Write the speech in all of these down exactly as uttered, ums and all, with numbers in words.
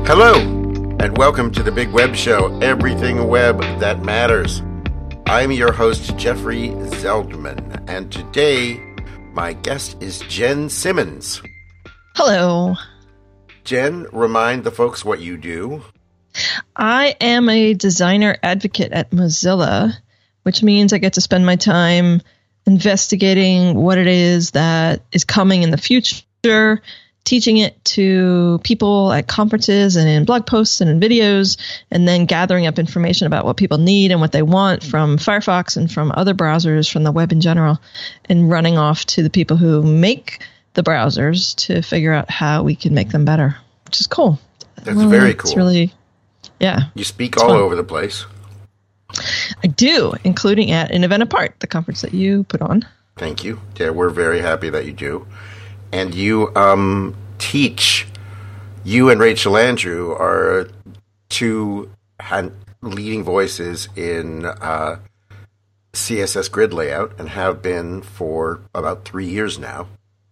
Hello, and welcome to the Big Web Show, everything web that matters. I'm your host, Jeffrey Zeldman, and today my guest is Jen Simmons. Hello. Jen, remind the folks what you do. I am a designer advocate at Mozilla, which means I get to spend my time investigating what it is that is coming in the future, teaching it to people at conferences and in blog posts and in videos, and then gathering up information about what people need and what they want from Firefox and from other browsers, from the web in general, and running off to the people who make the browsers to figure out how we can make them better, which is cool. That's well, very cool. It's really, yeah. You speak all fun. over the place. I do, including at an event apart, the conference that you put on. Thank you. Yeah, we're very happy that you do. And you um, teach, you and Rachel Andrew are two leading voices in uh, C S S grid layout and have been for about three years now.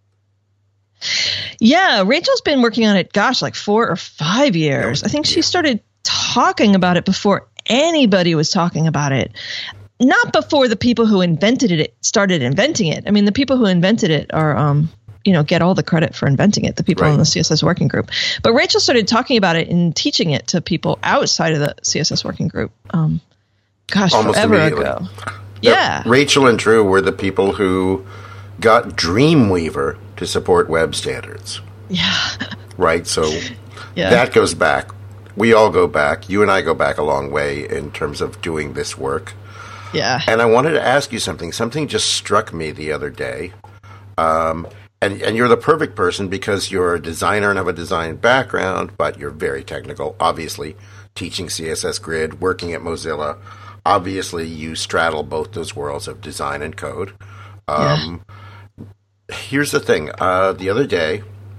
Yeah, Rachel's been working on it, gosh, like four or five years. I think she started talking about it before anybody was talking about it. Not before the people who invented it started inventing it. I mean, the people who invented it are... Um, you know, get all the credit for inventing it, the people right. in the C S S working group. But Rachel started talking about it and teaching it to people outside of the C S S working group. Um, gosh, Almost forever immediately. ago. Yeah. Yeah. Rachel and Drew were the people who got Dreamweaver to support web standards. Yeah. Right? So yeah. that goes back. We all go back. You and I go back a long way in terms of doing this work. Yeah. And I wanted to ask you something. Something just struck me the other day. Um, And, and you're the perfect person because you're a designer and have a design background, but you're very technical. Obviously, teaching C S S Grid, working at Mozilla. Obviously, you straddle both those worlds of design and code. Um, yeah. Here's the thing. Uh, the other day,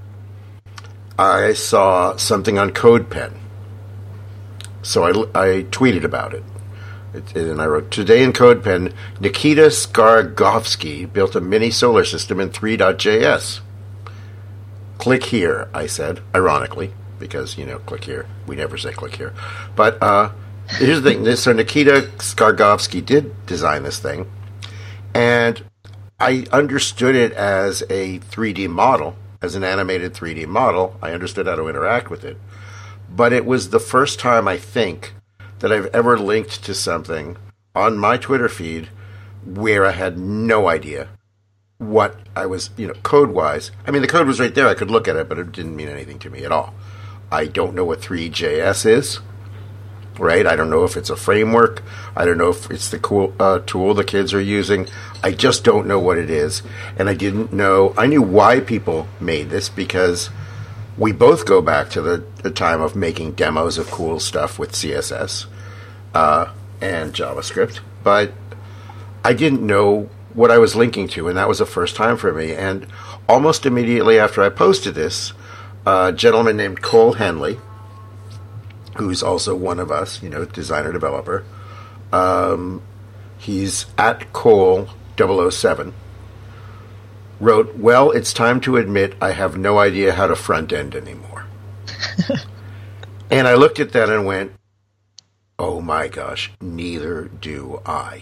I saw something on CodePen. So I, I tweeted about it. And I wrote, today in CodePen, Nikita Skargovsky built a mini solar system in three dot J S. Click here, I said, ironically, because, you know, click here. We never say click here. But uh, here's the thing. This, so Nikita Skargovsky did design this thing, and I understood it as a three D model, as an animated three D model. I understood how to interact with it. But it was the first time, I think, that I've ever linked to something on my Twitter feed where I had no idea what I was, you know, code-wise. I mean, the code was right there. I could look at it, but it didn't mean anything to me at all. I don't know what three J S is, right? I don't know if it's a framework. I don't know if it's the cool uh, tool the kids are using. I just don't know what it is. And I didn't know. I knew why people made this because we both go back to the, the time of making demos of cool stuff with C S S uh, and JavaScript, but I didn't know what I was linking to, and that was the first time for me. And almost immediately after I posted this, a gentleman named Cole Henley, who's also one of us, you know, designer, developer, um, he's at Cole double oh seven, wrote, well, it's time to admit I have no idea how to front end anymore. And I looked at that and went, oh my gosh, neither do I.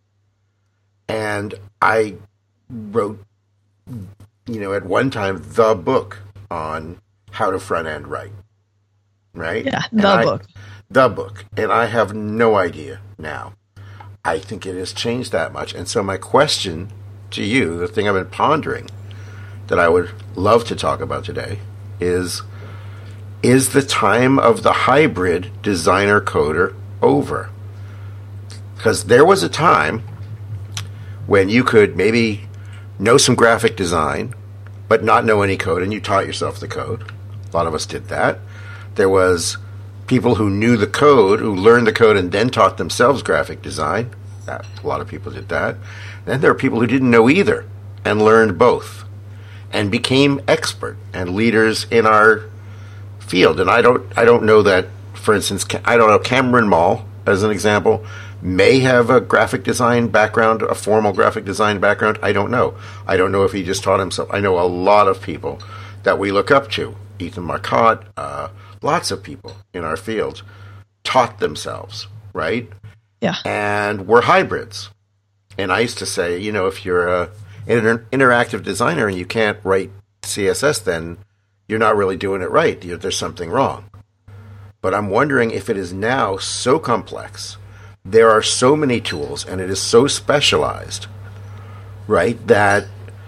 And I wrote, you know, at one time, the book on how to front end right. Right? Yeah, the I, book. The book. And I have no idea now. I think it has changed that much. And so my question to you, the thing I've been pondering that I would love to talk about today is, is the time of the hybrid designer coder over? Because there was a time when you could maybe know some graphic design, but not know any code, and you taught yourself the code. A lot of us did that. There was people who knew the code, who learned the code and then taught themselves graphic design. That, a lot of people did that. Then there are people who didn't know either and learned both and became expert and leaders in our field. And I don't I don't know that, for instance, I don't know, Cameron Mall, as an example, may have a graphic design background, a formal graphic design background. I don't know. I don't know if he just taught himself. I know a lot of people that we look up to. Ethan Marcotte, uh, lots of people in our field taught themselves, right? Yeah. And we're hybrids. And I used to say, you know, if you're a, an inter- interactive designer and you can't write C S S, then you're not really doing it right. You're, there's something wrong. But I'm wondering if it is now so complex, there are so many tools, and it is so specialized, right, that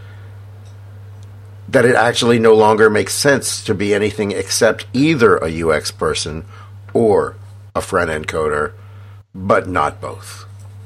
that it actually no longer makes sense to be anything except either a U X person or a front-end coder, but not both.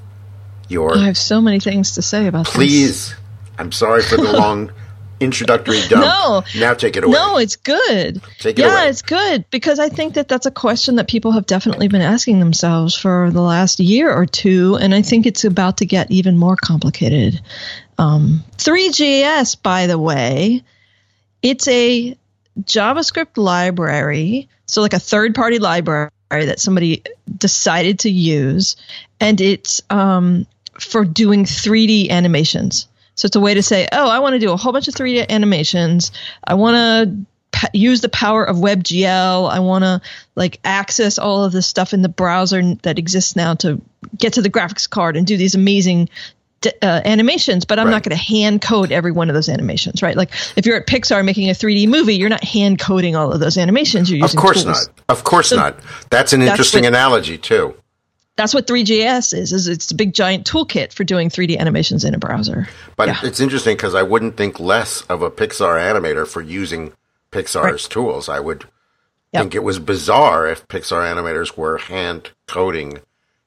Your, I have so many things to say about please, this. I'm sorry for the long introductory dump. No. Now take it away. No, it's good. Take it yeah, away. it's good because I think that that's a question that people have definitely been asking themselves for the last year or two, and I think it's about to get even more complicated. Um, three G S, by the way, it's a JavaScript library, so like a third-party library that somebody decided to use, and it's um, for doing three D animations. So it's a way to say, oh, I want to do a whole bunch of three D animations. I want to pa- use the power of WebGL. I want to like access all of this stuff in the browser that exists now to get to the graphics card and do these amazing d- uh, animations. But I'm Right. not going to hand code every one of those animations, right? Like if you're at Pixar making a three D movie, you're not hand coding all of those animations. You're using Of course tools. not. Of course So not. That's an that's interesting what- analogy, too. That's what three G S is, is it's a big giant toolkit for doing three D animations in a browser. But Yeah. it's interesting because I wouldn't think less of a Pixar animator for using Pixar's Right. tools. I would Yep. think it was bizarre if Pixar animators were hand coding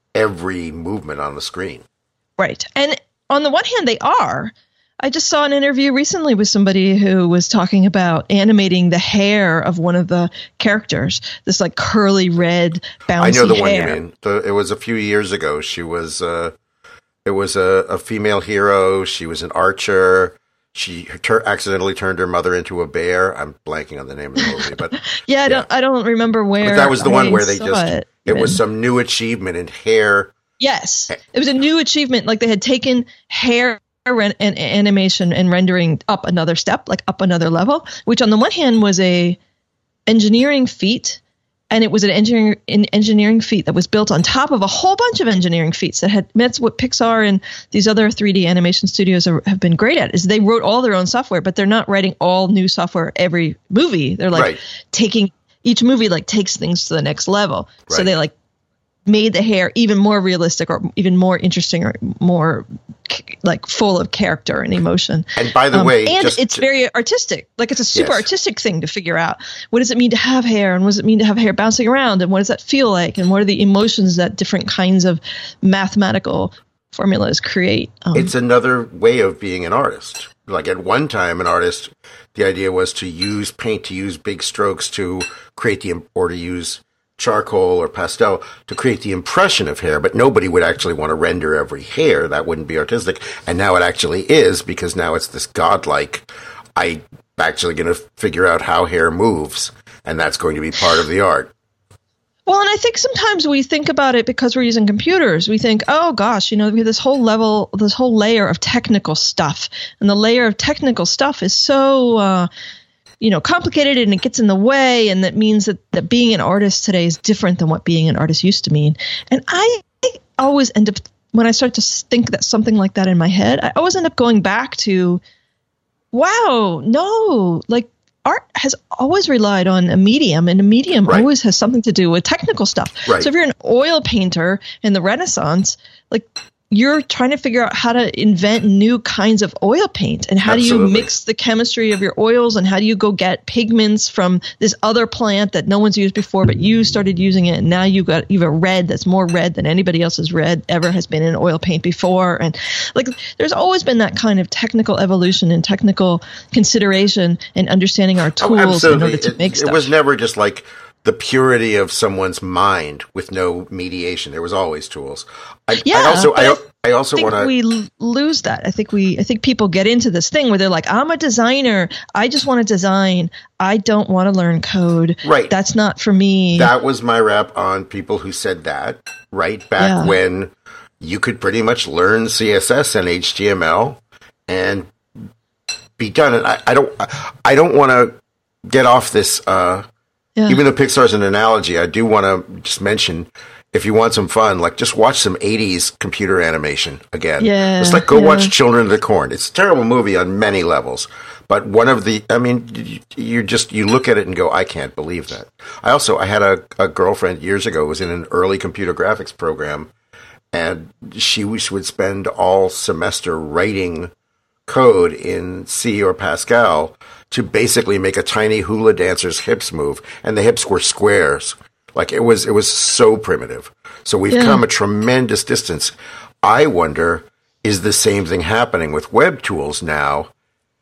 every movement on the screen. Right. And on the one hand, they are. I just saw an interview recently with somebody who was talking about animating the hair of one of the characters, this like curly red bouncy I know the hair. one you mean. The, it was a few years ago. She was uh, it was a, a female hero. She was an archer. She tur- accidentally turned her mother into a bear. I'm blanking on the name of the movie, but Yeah, I don't. I don't remember where. but that was the one I where they saw just It, it was even. some new achievement in hair. Yes, it was a new achievement. Like they had taken hair and, and animation and rendering up another step, like up another level. Which on the one hand was a engineering feat, and it was an engineering an engineering feat that was built on top of a whole bunch of engineering feats that had. That's what Pixar and these other three D animation studios are, have been great at. Is they wrote all their own software, but they're not writing all new software every movie. They're like Right. taking each movie like takes things to the next level. So Right. they like made the hair even more realistic or even more interesting or more like full of character and emotion. And by the Um, way, and just it's to- very artistic. Like it's a super Yes. artistic thing to figure out. What does it mean to have hair, and what does it mean to have hair bouncing around, and what does that feel like, and what are the emotions that different kinds of mathematical formulas create? Um, it's another way of being an artist. Like at one time, an artist, the idea was to use paint, to use big strokes to create the, or to use charcoal or pastel to create the impression of hair, but nobody would actually want to render every hair. That wouldn't be artistic. And now it actually is, because now it's this godlike, I'm actually going to figure out how hair moves, and that's going to be part of the art. Well, and I think sometimes we think about it because we're using computers. We think, oh gosh, you know, we have this whole level, this whole layer of technical stuff. And the layer of technical stuff is so, uh, you know, complicated, and it gets in the way. And that means that, that being an artist today is different than what being an artist used to mean. And I always end up, when I start to think that something like that in my head, I always end up going back to, wow, no, like, art has always relied on a medium, and a medium Right. always has something to do with technical stuff. Right. So if you're an oil painter in the Renaissance, like you're trying to figure out how to invent new kinds of oil paint, and how do you Absolutely. mix the chemistry of your oils, and how do you go get pigments from this other plant that no one's used before, but you started using it, and now you got you have a red that's more red than anybody else's red ever has been in oil paint before. And like there's always been that kind of technical evolution and technical consideration and understanding our Oh, tools in absolutely. order to It, make it stuff. was never just like the purity of someone's mind with no mediation. There was always tools. I, Yeah, I also, but I, I I also I think want to. we l- lose that. I think we, I think people get into this thing where they're like, I'm a designer. I just want to design. I don't want to learn code. Right. That's not for me. That was my rap on people who said that, right? Back Yeah. when you could pretty much learn C S S and H T M L and be done. And I, I don't, I don't want to get off this, uh, Yeah. Even though Pixar's an analogy, I do want to just mention, if you want some fun, like just watch some eighties computer animation again. Yeah, It's like go yeah. watch Children of the Corn. It's a terrible movie on many levels. But one of the, I mean, you, you just, you look at it and go, I can't believe that. I also, I had a, a girlfriend years ago who was in an early computer graphics program, and she would spend all semester writing code in C or Pascal to basically make a tiny hula dancer's hips move, and the hips were squares. Like it was, it was so primitive. So we've Yeah. come a tremendous distance. I wonder, is the same thing happening with web tools now?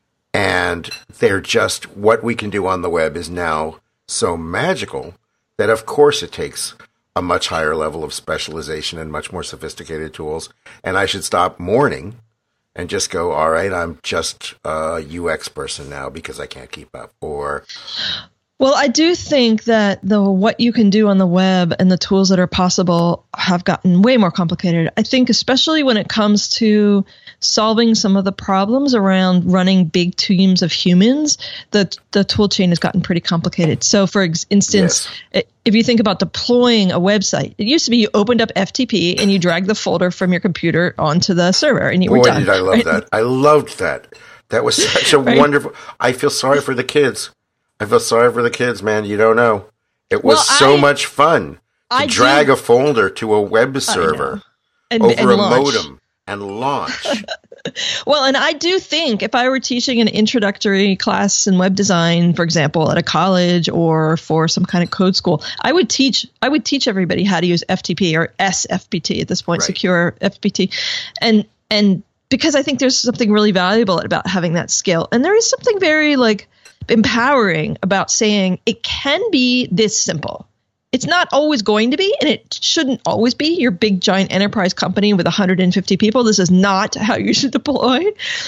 And they're just, what we can do on the web is now so magical that of course it takes a much higher level of specialization and much more sophisticated tools. And I should stop mourning and just go, all right, I'm just a U X person now because I can't keep up. Or Well, I do think that the what you can do on the web and the tools that are possible have gotten way more complicated. I think especially when it comes to solving some of the problems around running big teams of humans, the the tool chain has gotten pretty complicated. So, for ex- instance, Yes. i- if you think about deploying a website, it used to be you opened up F T P and you dragged the folder from your computer onto the server and you were boy, done. did I love right? that. I loved that. That was such a Right. wonderful, I feel sorry for the kids. I feel sorry for the kids, man. You don't know. It was Well, so I- much fun to I drag do- a folder to a web server and, over and a launch. modem and launch. Well, and I do think if I were teaching an introductory class in web design, for example, at a college or for some kind of code school, I would teach I would teach everybody how to use F T P or S F P T at this point, Right. secure F P T, and and because I think there's something really valuable about having that skill, and there is something very like empowering about saying it can be this simple. It's not always going to be, and it shouldn't always be your big giant enterprise company with one hundred fifty people. This is not how you should deploy,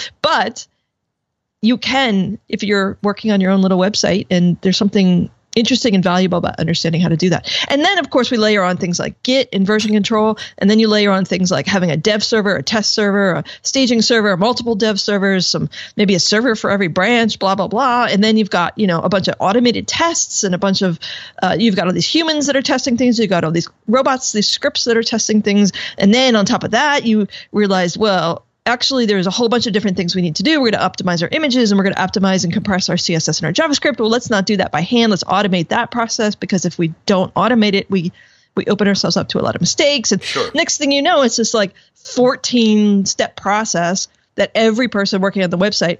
but you can if you're working on your own little website and there's something interesting and valuable about understanding how to do that. And then, of course, we layer on things like Git and version control, and then you layer on things like having a dev server, a test server, a staging server, multiple dev servers, some maybe a server for every branch, blah, blah, blah. And then you've got, you know, a bunch of automated tests and a bunch of, uh, you've got all these humans that are testing things. You've got all these robots, these scripts that are testing things. And then on top of that, you realize, well, actually, there's a whole bunch of different things we need to do. We're going to optimize our images and we're going to optimize and compress our C S S and our JavaScript. Well, let's not do that by hand. Let's automate that process, because if we don't automate it, we we open ourselves up to a lot of mistakes. And Sure. next thing you know, it's this like fourteen step process that every person working on the website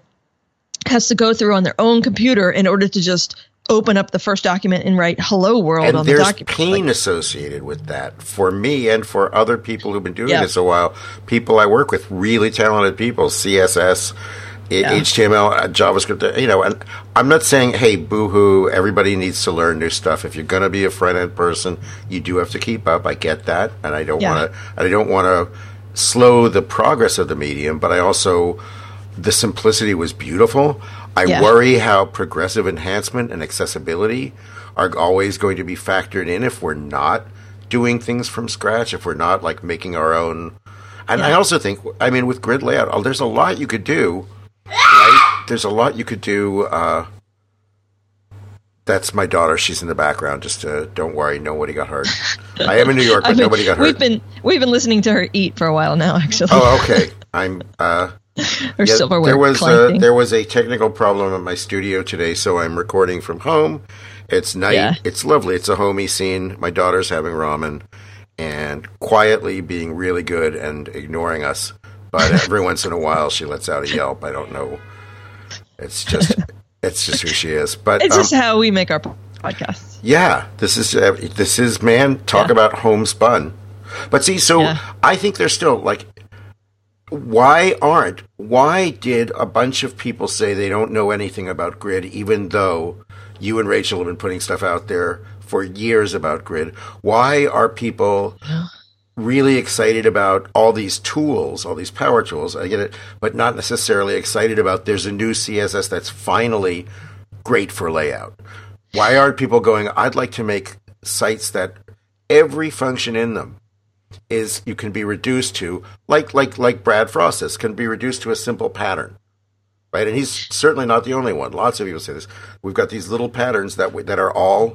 has to go through on their own computer in order to just open up the first document and write hello world And on the there's document. pain Like, associated with that for me and for other people who've been doing Yeah. this a while. People I work with, really talented people, C S S, I- Yeah. H T M L, uh, JavaScript, you know, and I'm not saying, hey, boo-hoo, everybody needs to learn new stuff. If you're going to be a front-end person, you do have to keep up. I get that, and I don't Yeah. want to I don't want to slow the progress of the medium, but I also, the simplicity was beautiful. I Yeah. worry how progressive enhancement and accessibility are always going to be factored in if we're not doing things from scratch, if we're not like making our own. And I Yeah. also think, I mean, with grid layout, oh, there's a lot you could do, right? There's a lot you could do. Uh, that's my daughter. She's in the background. Just uh, don't worry, nobody got hurt. I am in New York, but I mean, nobody got hurt. We've been we've been listening to her eat for a while now, actually. Oh, okay. I'm. Uh, Her yeah, silverware there was uh, clanking. there was a technical problem at my studio today, so I'm recording from home. It's night. Yeah. It's lovely. It's a homey scene. My daughter's having ramen and quietly being really good and ignoring us. But every once in a while, she lets out a yelp. I don't know. It's just it's just who she is. But It's um, just how we make our podcasts. yeah, this is uh, this is man. Talk Yeah. about homespun. But see, so Yeah. I think there's still like, why aren't why did a bunch of people say they don't know anything about grid, even though you and Rachel have been putting stuff out there for years about grid? Why are people really excited about all these tools, all these power tools? I get it, but not necessarily excited about there's a new C S S that's finally great for layout. Why aren't people going, I'd like to make sites that every function in them is you can be reduced to, like like like Brad Frost says, can be reduced to a simple pattern, right? And he's certainly not the only one. Lots of people say this. We've got these little patterns that we, that are all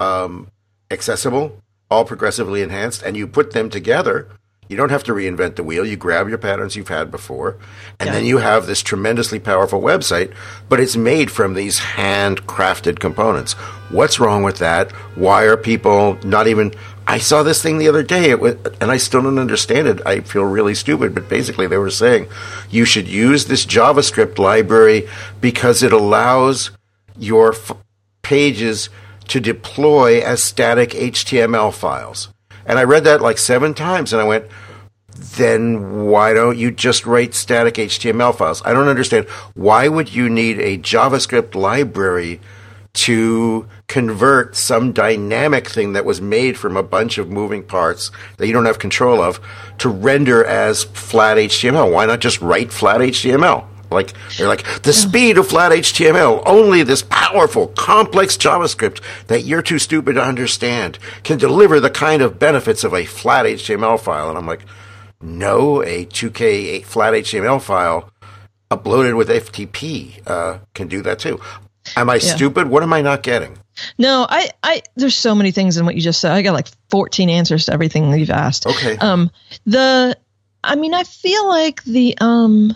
um, accessible, all progressively enhanced, and you put them together. You don't have to reinvent the wheel. You grab your patterns you've had before, and yeah. then you have this tremendously powerful website, but it's made from these handcrafted components. What's wrong with that? Why are people not even... I saw this thing the other day, it was, and I still don't understand it. I feel really stupid, but basically they were saying you should use this JavaScript library because it allows your f- pages to deploy as static H T M L files. And I read that like seven times, and I went, then why don't you just write static H T M L files? I don't understand. Why would you need a JavaScript library to convert some dynamic thing that was made from a bunch of moving parts that you don't have control of to render as flat H T M L? Why not just write flat H T M L? Like, they're like, the speed of flat H T M L, only this powerful, complex JavaScript that you're too stupid to understand can deliver the kind of benefits of a flat H T M L file. And I'm like, no, a two K flat H T M L file uploaded with F T P uh, can do that too. Am I yeah. stupid? What am I not getting? No, I, I, there's so many things in what you just said. I got like fourteen answers to everything you've asked. Okay. Um, the, I mean, I feel like the, um,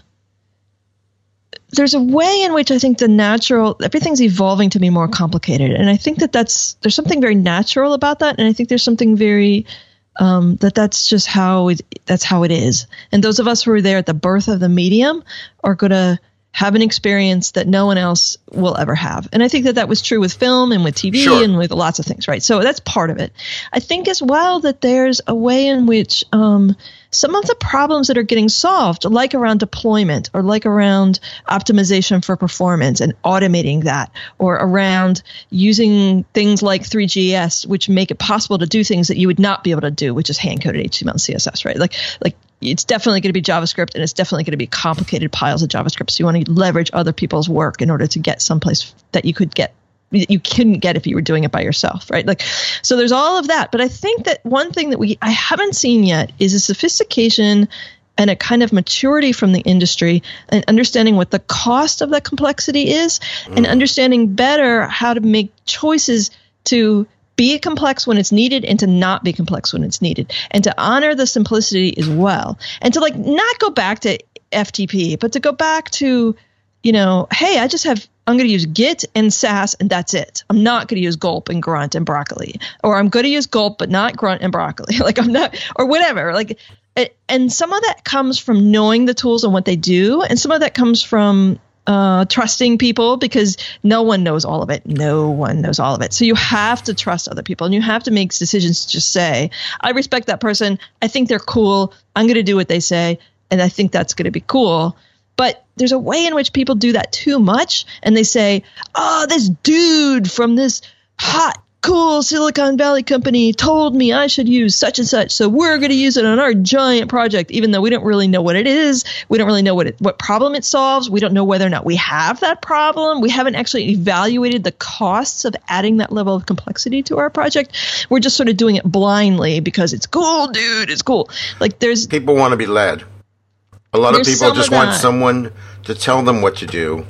there's a way in which I think the natural, everything's evolving to be more complicated. And I think that that's, there's something very natural about that. And I think there's something very, um, that that's just how it, that's how it is. And those of us who are there at the birth of the medium are going to have an experience that no one else will ever have. And I think that that was true with film and with T V sure. and with lots of things, right? So that's part of it. I think as well that there's a way in which um, some of the problems that are getting solved, like around deployment or like around optimization for performance and automating that, or around using things like three G S, which make it possible to do things that you would not be able to do, which is hand-coded H T M L and C S S, right? Like, like it's definitely going to be JavaScript, and it's definitely going to be complicated piles of JavaScript. So you want to leverage other people's work in order to get someplace that you could get, you couldn't get if you were doing it by yourself, right? Like, so there's all of that. But I think that one thing that we I haven't seen yet is a sophistication and a kind of maturity from the industry and understanding what the cost of that complexity is, mm. and understanding better how to make choices to be complex when it's needed and to not be complex when it's needed, and to honor the simplicity as well, and to like not go back to F T P, but to go back to, you know, hey, I just have, I'm going to use Git and Sass and that's it. I'm not going to use Gulp and Grunt and Broccoli, or I'm going to use Gulp but not Grunt and Broccoli. Like I'm not, or whatever. Like, and some of that comes from knowing the tools and what they do, and some of that comes from Uh, trusting people, because no one knows all of it. No one knows all of it. So you have to trust other people, and you have to make decisions to just say, I respect that person. I think they're cool. I'm going to do what they say, and I think that's going to be cool. But there's a way in which people do that too much, and they say, oh, this dude from this hot, cool Silicon Valley company told me I should use such and such, so we're going to use it on our giant project, even though we don't really know what it is. We don't really know what it, what problem it solves. We don't know whether or not we have that problem. We haven't actually evaluated the costs of adding that level of complexity to our project. We're just sort of doing it blindly because it's cool, dude. It's cool. Like there's people want to be led. A lot of people just want someone to tell them what to do.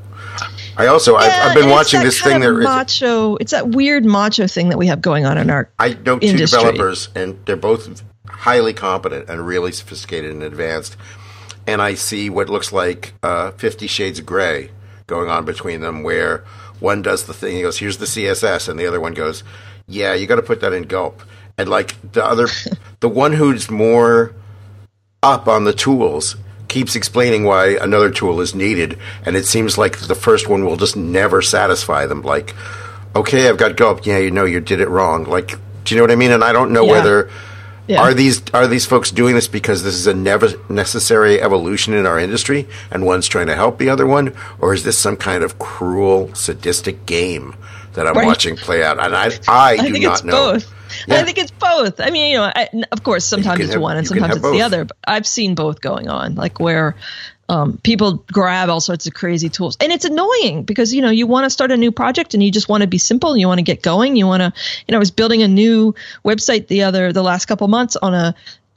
I also, yeah, I've, I've been watching this thing that macho. It's that weird macho thing that we have going on in our I know two industry. developers, and they're both highly competent and really sophisticated and advanced. And I see what looks like uh, Fifty Shades of Grey going on between them, where one does the thing, he goes, here's the C S S, and the other one goes, yeah, you got to put that in Gulp. And like the other, the one who's more up on the tools keeps explaining why another tool is needed, and it seems like the first one will just never satisfy them. Like, okay, I've got Gulp. Yeah, you know, you did it wrong. Like, do you know what I mean? And I don't know yeah. whether yeah. are these are these folks doing this because this is a never necessary evolution in our industry, and one's trying to help the other one, or is this some kind of cruel, sadistic game that I'm right. watching play out? And I, I, I do think not it's know. Both. Yeah. I think it's both. I mean, you know, I, of course, sometimes it's have, one and sometimes it's both. the other. But I've seen both going on, like where um, people grab all sorts of crazy tools. And it's annoying because, you know, you want to start a new project and you just want to be simple. You want to get going. You want to, you know, I was building a new website the other, the last couple months on a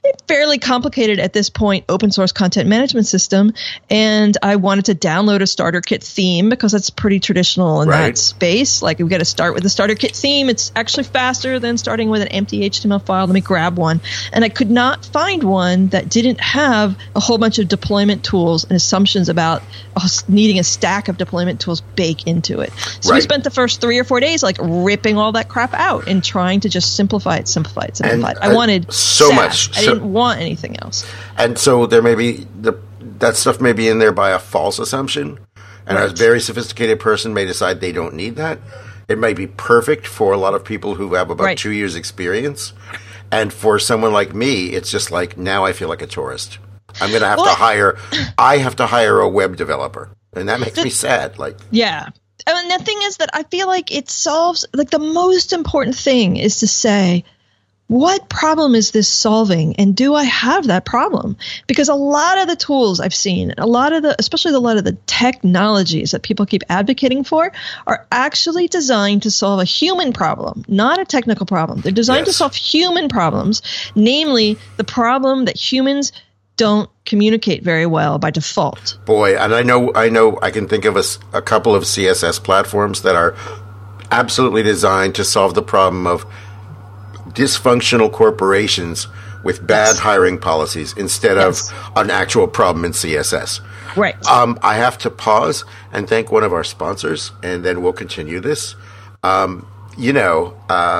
fairly complicated at this point open source content management system, and I wanted to download a starter kit theme because that's pretty traditional in right. that space. Like, we've got to start with the starter kit theme. It's actually faster than starting with an empty H T M L file. Let me grab one. And I could not find one that didn't have a whole bunch of deployment tools and assumptions about us needing a stack of deployment tools baked into it. So right. we spent the first three or four days like ripping all that crap out and trying to just simplify it, simplify it, simplify and, it. I uh, wanted so SaaS. much. I So, didn't want anything else. And so there may be the that stuff may be in there by a false assumption, and Right. a very sophisticated person may decide they don't need that. It may be perfect for a lot of people who have about Right. two years experience, and for someone like me, it's just like, now I feel like a tourist. I'm going to have Well, to hire. I have to hire a web developer, and that makes The- me sad. Like, Yeah. And the thing is that I feel like it solves, like, the most important thing is to say, what problem is this solving, and do I have that problem? Because a lot of the tools I've seen, a lot of the, especially a lot of the technologies that people keep advocating for, are actually designed to solve a human problem, not a technical problem. They're designed Yes. to solve human problems, namely the problem that humans don't communicate very well by default. boy, and I know, I know, I can think of a, s- a couple of C S S platforms that are absolutely designed to solve the problem of dysfunctional corporations with bad Yes. hiring policies instead Yes. of an actual problem in C S S. Right. Um, I have to pause and thank one of our sponsors, and then we'll continue this. Um, you know, uh,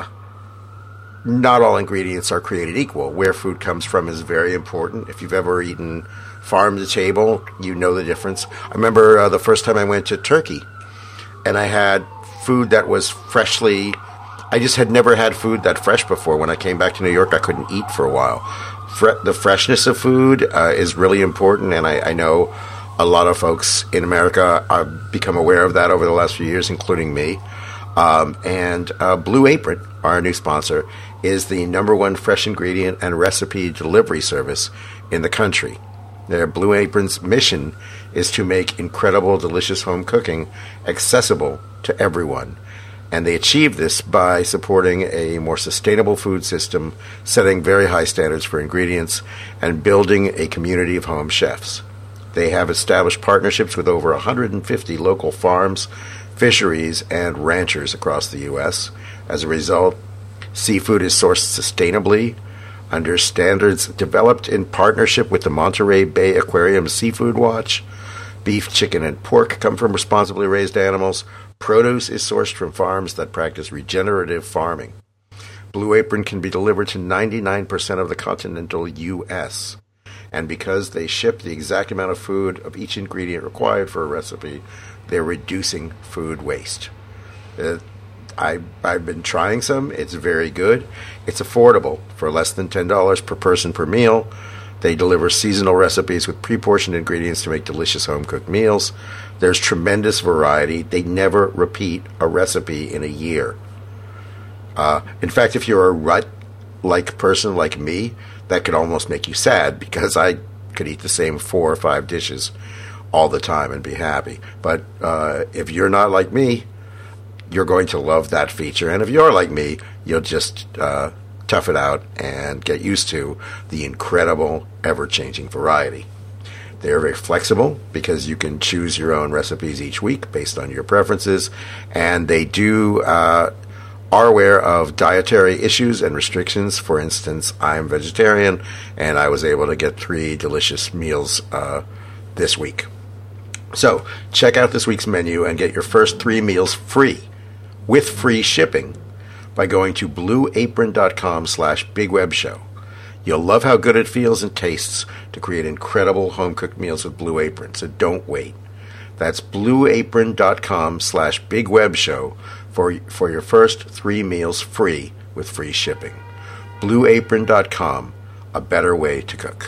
not all ingredients are created equal. Where food comes from is very important. If you've ever eaten farm to table, you know the difference. I remember uh, the first time I went to Turkey, and I had food that was freshly. I just had never had food that fresh before. When I came back to New York, I couldn't eat for a while. Fre- the freshness of food uh, is really important, and I, I know a lot of folks in America have become aware of that over the last few years, including me. Um, and uh, Blue Apron, our new sponsor, is the number one fresh ingredient and recipe delivery service in the country. Their Blue Apron's mission is to make incredible, delicious home cooking accessible to everyone. And they achieve this by supporting a more sustainable food system, setting very high standards for ingredients, and building a community of home chefs. They have established partnerships with over one hundred fifty local farms, fisheries, and ranchers across the U S. As a result, seafood is sourced sustainably under standards developed in partnership with the Monterey Bay Aquarium Seafood Watch. Beef, chicken, and pork come from responsibly raised animals. Produce is sourced from farms that practice regenerative farming. Blue Apron can be delivered to ninety-nine percent of the continental U S And because they ship the exact amount of food of each ingredient required for a recipe, they're reducing food waste. Uh, I, I've been trying some. It's very good. It's affordable for less than ten dollars per person per meal. They deliver seasonal recipes with pre-portioned ingredients to make delicious home-cooked meals. There's tremendous variety. They never repeat a recipe in a year. Uh, in fact, if you're a rut-like person like me, that could almost make you sad, because I could eat the same four or five dishes all the time and be happy. But uh, if you're not like me, you're going to love that feature. And if you're like me, you'll just uh, tough it out and get used to the incredible, ever-changing variety. They're very flexible because you can choose your own recipes each week based on your preferences. And they do uh, are aware of dietary issues and restrictions. For instance, I'm vegetarian, and I was able to get three delicious meals uh, this week. So check out this week's menu and get your first three meals free with free shipping by going to blueapron.com slash bigwebshow. You'll love how good it feels and tastes to create incredible home-cooked meals with Blue Apron, so don't wait. That's blueapron.com slash bigwebshow for, for your first three meals free with free shipping. blueapron dot com, a better way to cook.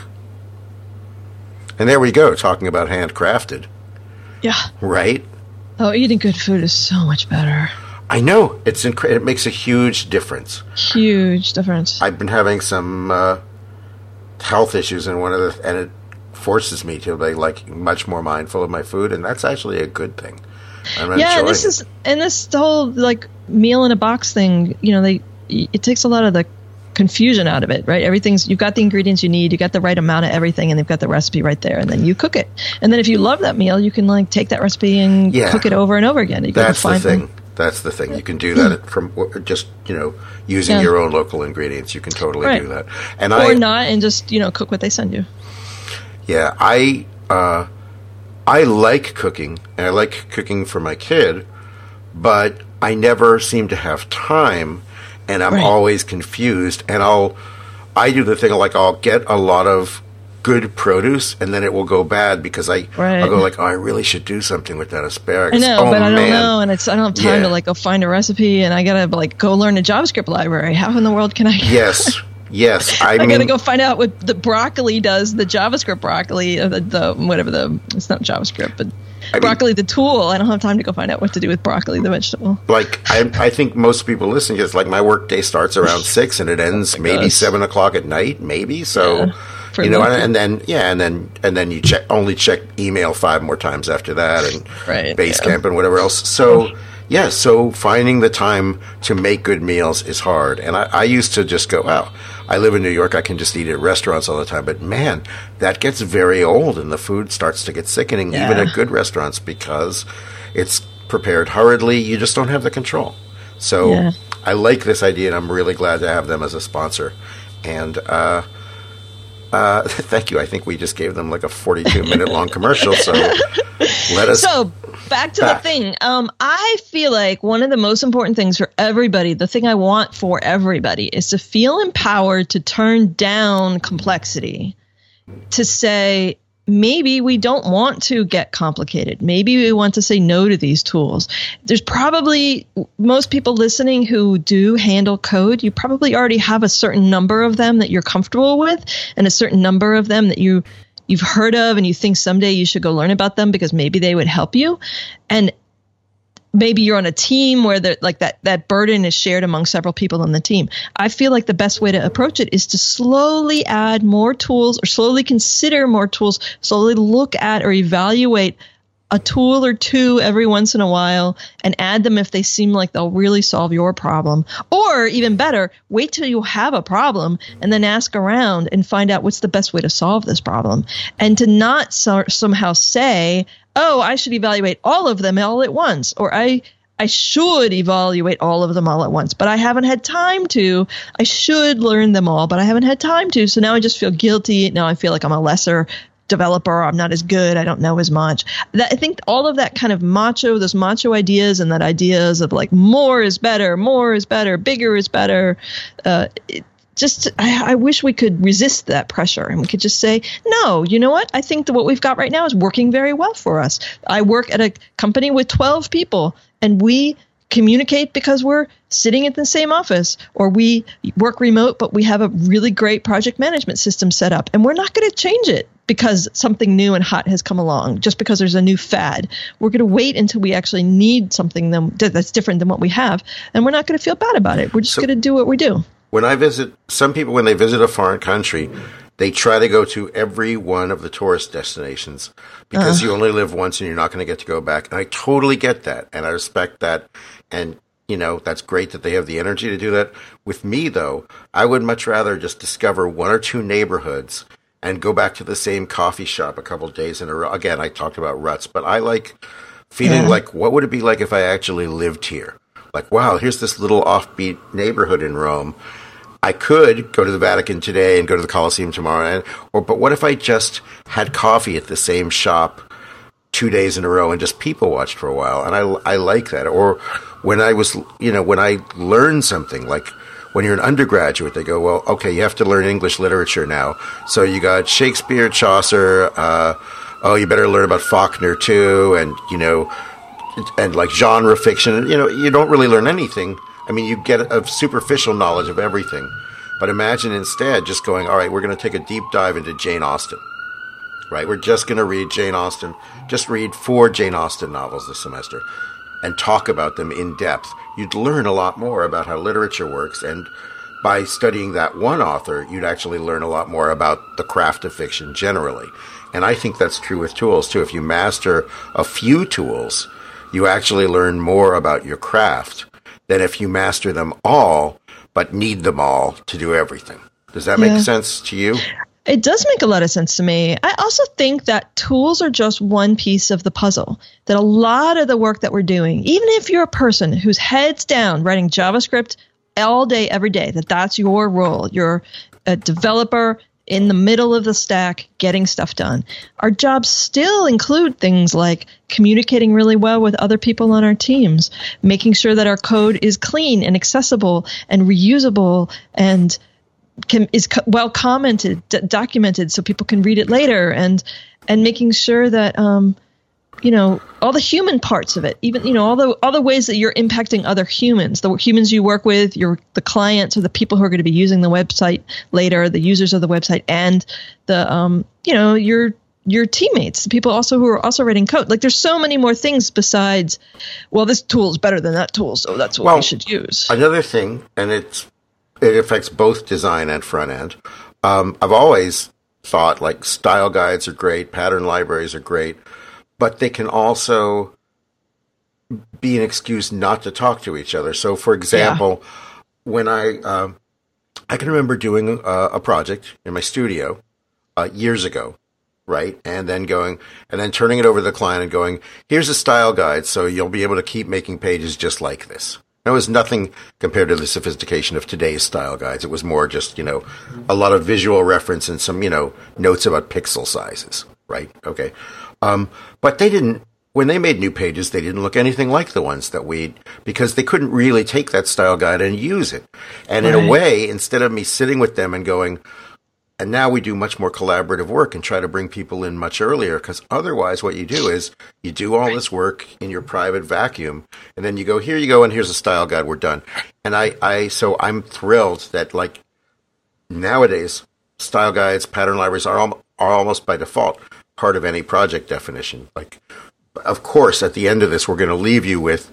And there we go, talking about handcrafted. Yeah. Right? Oh, eating good food is so much better. I know. It's incre- It makes a huge difference. Huge difference. I've been having some uh, health issues, and one of the and it forces me to be like much more mindful of my food, and that's actually a good thing. I'm yeah, enjoying this it. is and this whole like meal in a box thing. You know, they it takes a lot of the confusion out of it, right? Everything's, you've got the ingredients you need, you got the right amount of everything, and they've got the recipe right there, and then you cook it. And then if you love that meal, you can like take that recipe and yeah. cook it over and over again. You That's the thing. Them. That's the thing. You can do that from just, you know, using yeah. your own local ingredients. You can totally right. do that. And or I, not, and just, you know, cook what they send you. Yeah, I uh, I like cooking, and I like cooking for my kid, but I never seem to have time, and I'm right. always confused. And I'll I do the thing like I'll get a lot of good produce, and then it will go bad because I right. I'll go like, oh, I really should do something with that asparagus. I know, oh, but I don't man. know, and it's I don't have time yeah. to like go find a recipe, and I gotta like go learn a JavaScript library. How in the world can I? Yes, yes. I, I mean, gotta go find out what the broccoli does. The JavaScript broccoli, uh, the, the whatever the it's not JavaScript, but I broccoli mean, the tool. I don't have time to go find out what to do with broccoli the vegetable. Like I, I think most people listening to this, like my work day starts around six and it ends oh maybe gosh. seven o'clock at night, maybe so. Yeah. You know, and, and then yeah, and then and then you check only check email five more times after that, and right, Basecamp yeah. and whatever else. So yeah, so finding the time to make good meals is hard. And I, I used to just go, wow, I live in New York, I can just eat at restaurants all the time. But man, that gets very old, and the food starts to get sickening, yeah. even at good restaurants, because it's prepared hurriedly. You just don't have the control. So yeah. I like this idea, and I'm really glad to have them as a sponsor. And uh, Uh, thank you. I think we just gave them like a forty-two minute long commercial. So let us. So back to back. the thing. Um, I feel like one of the most important things for everybody, the thing I want for everybody, is to feel empowered to turn down complexity, to say, maybe we don't want to get complicated. Maybe we want to say no to these tools. There's probably most people listening who do handle code. You probably already have a certain number of them that you're comfortable with, and a certain number of them that you you've heard of, and you think someday you should go learn about them because maybe they would help you. And maybe you're on a team where the, like that, that burden is shared among several people on the team. I feel like the best way to approach it is to slowly add more tools, or slowly consider more tools, slowly look at or evaluate a tool or two every once in a while, and add them if they seem like they'll really solve your problem. Or even better, wait till you have a problem and then ask around and find out what's the best way to solve this problem. And to not so, somehow say, oh, I should evaluate all of them all at once, or I I should evaluate all of them all at once, but I haven't had time to. I should learn them all, but I haven't had time to. So now I just feel guilty. Now I feel like I'm a lesser developer. I'm not as good. I don't know as much. That, I think all of that kind of macho, those macho ideas, and that ideas of like more is better, more is better, bigger is better. Uh, it, Just, I, I wish we could resist that pressure, and we could just say, no, you know what? I think that what we've got right now is working very well for us. I work at a company with twelve people, and we communicate because we're sitting in the same office, or we work remote, but we have a really great project management system set up, and we're not going to change it because something new and hot has come along, just because there's a new fad. We're going to wait until we actually need something that's different than what we have, and we're not going to feel bad about it. We're just so- going to do what we do. When I visit, some people, when they visit a foreign country, they try to go to every one of the tourist destinations because uh. you only live once and you're not going to get to go back. And I totally get that, and I respect that. And, you know, that's great that they have the energy to do that. With me, though, I would much rather just discover one or two neighborhoods and go back to the same coffee shop a couple of days in a row. Again, I talked about ruts, but I like feeling yeah. like, what would it be like if I actually lived here? Like, wow, here's this little offbeat neighborhood in Rome. I could go to the Vatican today and go to the Colosseum tomorrow. And, or, but what if I just had coffee at the same shop two days in a row and just people watched for a while? And I, I like that. Or when I was, you know, when I learned something, like when you're an undergraduate, they go, well, okay, you have to learn English literature now. So you got Shakespeare, Chaucer, uh, oh, you better learn about Faulkner too. And, you know, and like genre fiction, you know, you don't really learn anything. I mean, you get a superficial knowledge of everything. But imagine instead just going, all right, we're going to take a deep dive into Jane Austen, right? We're just going to read Jane Austen, just read four Jane Austen novels this semester and talk about them in depth. You'd learn a lot more about how literature works. And by studying that one author, you'd actually learn a lot more about the craft of fiction generally. And I think that's true with tools, too. If you master a few tools, you actually learn more about your craft than if you master them all, but need them all to do everything. Does that make Yeah. sense to you? It does make a lot of sense to me. I also think that tools are just one piece of the puzzle, that a lot of the work that we're doing, even if you're a person who's heads down writing JavaScript all day, every day, that that's your role. You're a developer in the middle of the stack getting stuff done. Our jobs still include things like communicating really well with other people on our teams, making sure that our code is clean and accessible and reusable and Can, is co- well commented, d- documented, so people can read it later, and and making sure that um, you know, all the human parts of it, even you know all the all the ways that you're impacting other humans, the humans you work with, your the clients or the people who are going to be using the website later, the users of the website, and the um, you know your your teammates, the people also who are also writing code. Like there's so many more things besides, well, this tool is better than that tool, so that's what Well, we should use. Another thing, and it's it affects both design and front end. Um, I've always thought like style guides are great, pattern libraries are great, but they can also be an excuse not to talk to each other. So, for example, yeah. when I um, I can remember doing a, a project in my studio uh, years ago, right, and then going and then turning it over to the client and going, "Here's a style guide, so you'll be able to keep making pages just like this." It was nothing compared to the sophistication of today's style guides. It was more just, you know, a lot of visual reference and some, you know, notes about pixel sizes, right? Okay. Um, but they didn't, when they made new pages, they didn't look anything like the ones that we, because they couldn't really take that style guide and use it. And in Right. a way, instead of me sitting with them and going, and now we do much more collaborative work and try to bring people in much earlier, because otherwise what you do is you do all this work in your private vacuum, and then you go, here you go, and here's a style guide, we're done. And I, I so I'm thrilled that, like, nowadays, style guides, pattern libraries are, al- are almost by default part of any project definition. Like, of course, at the end of this, we're going to leave you with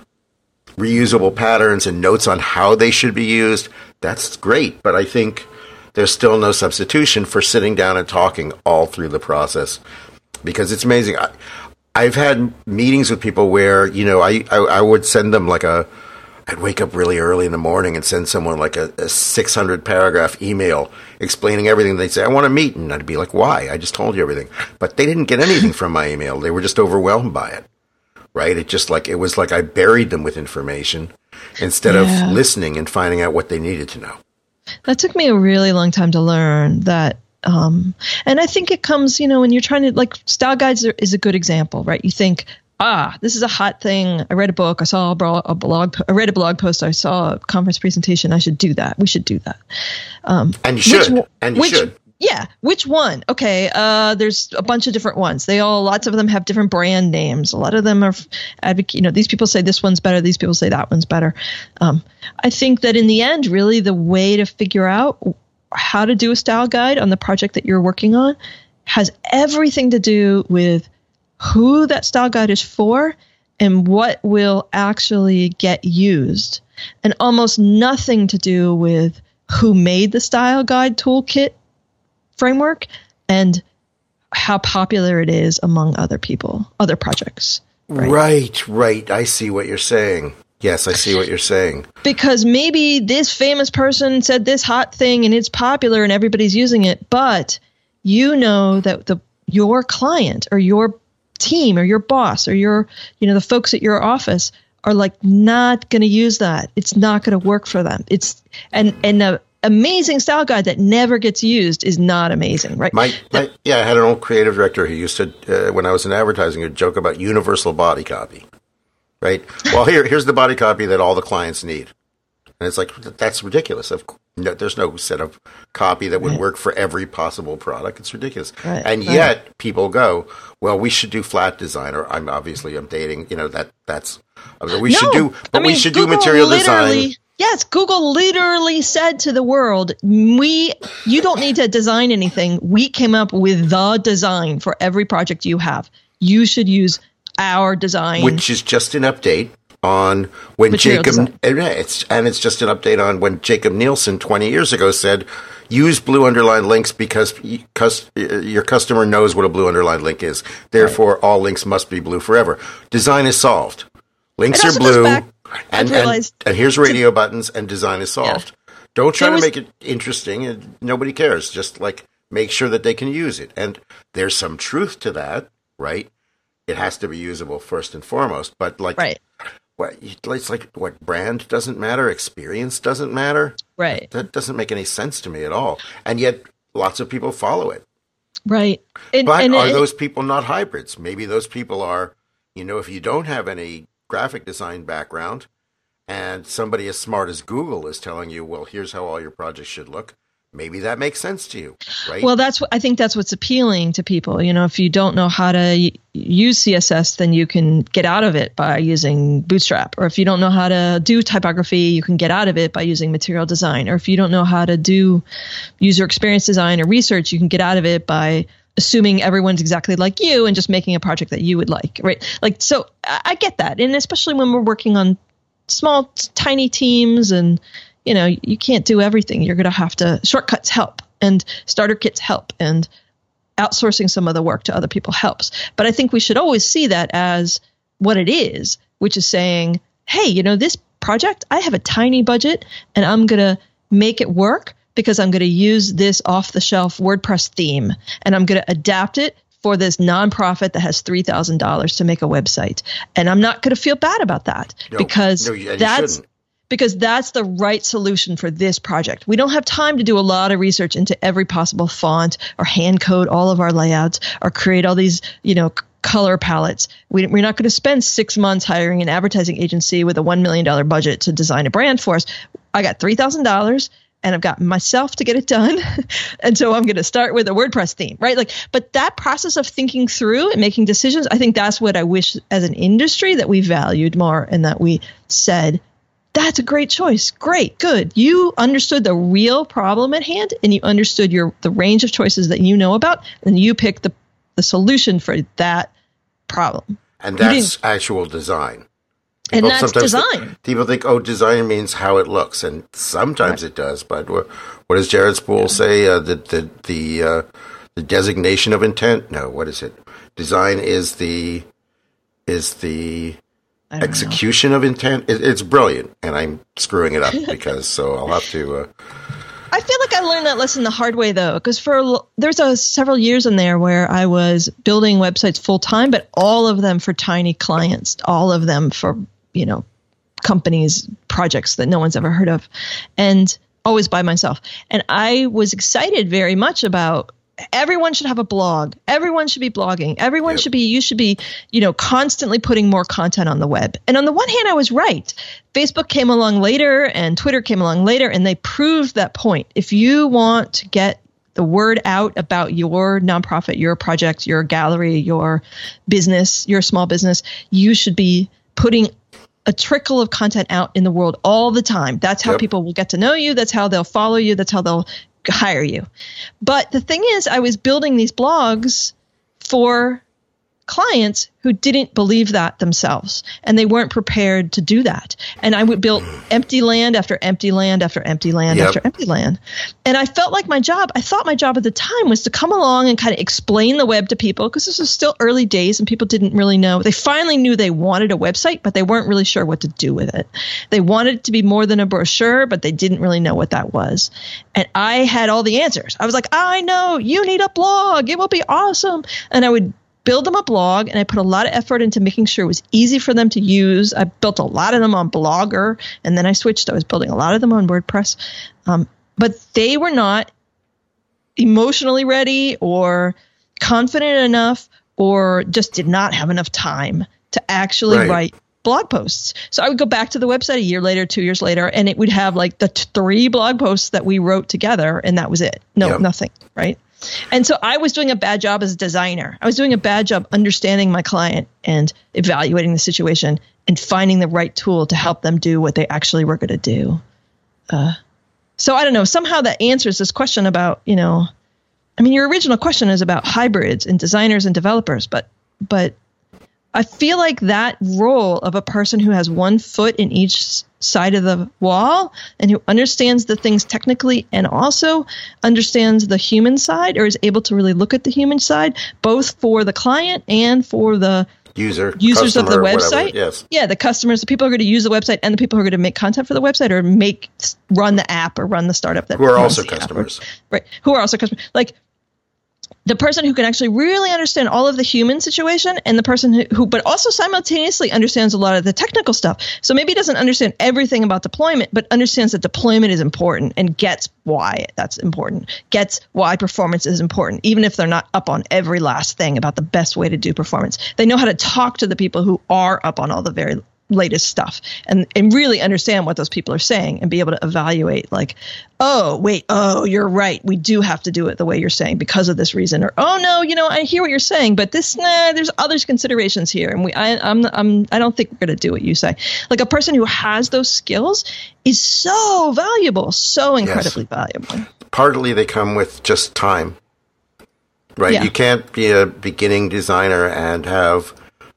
reusable patterns and notes on how they should be used. That's great, but I think there's still no substitution for sitting down and talking all through the process, because it's amazing. I, I've had meetings with people where, you know, I, I, I would send them like a, I'd wake up really early in the morning and send someone like a, a six hundred paragraph email explaining everything. They'd say, I want to meet. And I'd be like, why? I just told you everything. But they didn't get anything from my email. They were just overwhelmed by it, right? It just like, it was like I buried them with information instead Yeah. of listening and finding out what they needed to know. That took me a really long time to learn that. Um, and I think it comes, you know, when you're trying to, like, style guides are, is a good example, right? You think, ah, this is a hot thing. I read a book. I saw a, bro- a blog. I read a blog post. I saw a conference presentation. I should do that. We should do that. Um, And you should. which, and you which, should. Yeah. Which one? Okay. Uh, there's a bunch of different ones. They all, lots of them have different brand names. A lot of them are advocate, you know, these people say this one's better. These people say that one's better. Um, I think that in the end, really the way to figure out how to do a style guide on the project that you're working on has everything to do with who that style guide is for and what will actually get used, and almost nothing to do with who made the style guide toolkit framework and how popular it is among other people, other projects. Right. right, right. I see what you're saying. Yes, I see what you're saying. Because maybe this famous person said this hot thing and it's popular and everybody's using it, but you know that the your client or your team or your boss or your, you know, the folks at your office are like not going to use that. It's not going to work for them. It's and and the amazing style guide that never gets used is not amazing, right? My, my yeah, I had an old creative director who used to, uh, when I was in advertising, he'd joke about universal body copy. Right. Well, here, here's the body copy that all the clients need, and it's like that's ridiculous. Of no, there's no set of copy that would Right. work for every possible product. It's ridiculous. Right, And right. yet people go, well, we should do flat design, or I'm obviously I'm dating. You know that that's I mean, we No, should do, but I mean, we should Google do material literally- design. Yes, Google literally said to the world, "We, you don't need to design anything. We came up with the design for every project you have. You should use our design." Which is just an update on when Material Jacob, design. and it's, and it's just an update on when Jacob Nielsen twenty years ago said, use blue underlined links because y- cus- your customer knows what a blue underlined link is. Therefore, all links must be blue forever. Design is solved. Links It are also goes blue. back- And, realized and, and here's radio to, buttons and design is solved. Yeah. Don't try to was, make it interesting and nobody cares. Just like make sure that they can use it. And there's some truth to that, right? It has to be usable first and foremost. But like, right. what, it's like what brand doesn't matter, experience doesn't matter. Right. That doesn't make any sense to me at all. And yet lots of people follow it. Right. And, but and, are and, those people not hybrids? Maybe those people are, you know, if you don't have any graphic design background and somebody as smart as Google is telling you, well, here's how all your projects should look, maybe that makes sense to you, right? Well, that's what I think that's what's appealing to people. You know, if you don't know how to use C S S, then you can get out of it by using Bootstrap. Or if you don't know how to do typography, you can get out of it by using Material Design. Or if you don't know how to do user experience design or research, you can get out of it by assuming everyone's exactly like you and just making a project that you would like, right? Like, so I get that. And especially when we're working on small, tiny teams and, you know, you can't do everything. You're going to have to, shortcuts help and starter kits help and outsourcing some of the work to other people helps. But I think we should always see that as what it is, which is saying, hey, you know, this project, I have a tiny budget and I'm going to make it work because I'm going to use this off-the-shelf WordPress theme and I'm going to adapt it for this nonprofit that has three thousand dollars to make a website. And I'm not going to feel bad about that no, because no, that's because that's the right solution for this project. We don't have time to do a lot of research into every possible font or hand code all of our layouts or create all these, you know, color palettes. We, we're not going to spend six months hiring an advertising agency with a one million dollars budget to design a brand for us. I got three thousand dollars. And I've got myself to get it done. And so I'm going to start with a WordPress theme, right? Like, but that process of thinking through and making decisions, I think that's what I wish as an industry that we valued more and that we said, that's a great choice. Great, good. You understood the real problem at hand and you understood your the range of choices that you know about and you picked the, the solution for that problem. And that's actual design. People and that's design. Th- people think, oh, design means how it looks, and sometimes right. it does. But what, what does Jared Spool yeah. say? Uh, the the the, uh, the designation of intent? No, what is it? Design is the is the execution know. of intent. It, it's brilliant, and I'm screwing it up because so I'll have to. Uh, I feel like I learned that lesson the hard way though, because for there's a several years in there where I was building websites full time, but all of them for tiny clients, all of them for you know, companies, projects that no one's ever heard of, and always by myself. And I was excited very much about everyone should have a blog. Everyone should be blogging. Everyone yep. should be, you should be, you know, constantly putting more content on the web. And on the one hand, I was right. Facebook came along later and Twitter came along later, and they proved that point. If you want to get the word out about your nonprofit, your project, your gallery, your business, your small business, you should be putting a trickle of content out in the world all the time. That's how yep. people will get to know you. That's how they'll follow you. That's how they'll hire you. But the thing is, I was building these blogs for clients who didn't believe that themselves, and they weren't prepared to do that. And I would build empty land after empty land after empty land yep. after empty land. And I felt like my job, I thought my job at the time was to come along and kind of explain the web to people, because this was still early days and people didn't really know. They finally knew they wanted a website, but they weren't really sure what to do with it. They wanted it to be more than a brochure, but they didn't really know what that was. And I had all the answers. I was like, I know, you need a blog. It will be awesome. And I would build them a blog, and I put a lot of effort into making sure it was easy for them to use. I built a lot of them on Blogger, and then I switched. I was building a lot of them on WordPress. Um, but they were not emotionally ready or confident enough, or just did not have enough time to actually right. write blog posts. So I would go back to the website a year later, two years later, and it would have like the t- three blog posts that we wrote together, and that was it. No, yep. nothing, right? And so I was doing a bad job as a designer. I was doing a bad job understanding my client and evaluating the situation and finding the right tool to help them do what they actually were going to do. Uh, so I don't know. Somehow that answers this question about, you know, I mean, your original question is about hybrids and designers and developers, but but I feel like that role of a person who has one foot in each side of the wall and who understands the things technically and also understands the human side, or is able to really look at the human side, both for the client and for the user, users of the customer, website. whatever. Yes. Yeah, the customers, the people who are going to use the website, and the people who are going to make content for the website or make run the app or run the startup that who are runs also the app, customers. or- right? Who are also customers. Like the person who can actually really understand all of the human situation, and the person who, who, but also simultaneously understands a lot of the technical stuff. So maybe doesn't understand everything about deployment, but understands that deployment is important and gets why that's important, gets why performance is important, even if they're not up on every last thing about the best way to do performance. They know how to talk to the people who are up on all the very latest stuff and, and really understand what those people are saying and be able to evaluate like, oh, wait, oh, you're right. We do have to do it the way you're saying because of this reason. Or, oh, no, you know, I hear what you're saying, but this, nah, there's other considerations here. And we, I, I'm, I'm, I don't think we're going to do what you say. Like a person who has those skills is so valuable, so incredibly yes. valuable. Partly they come with just time, right? Yeah. You can't be a beginning designer and have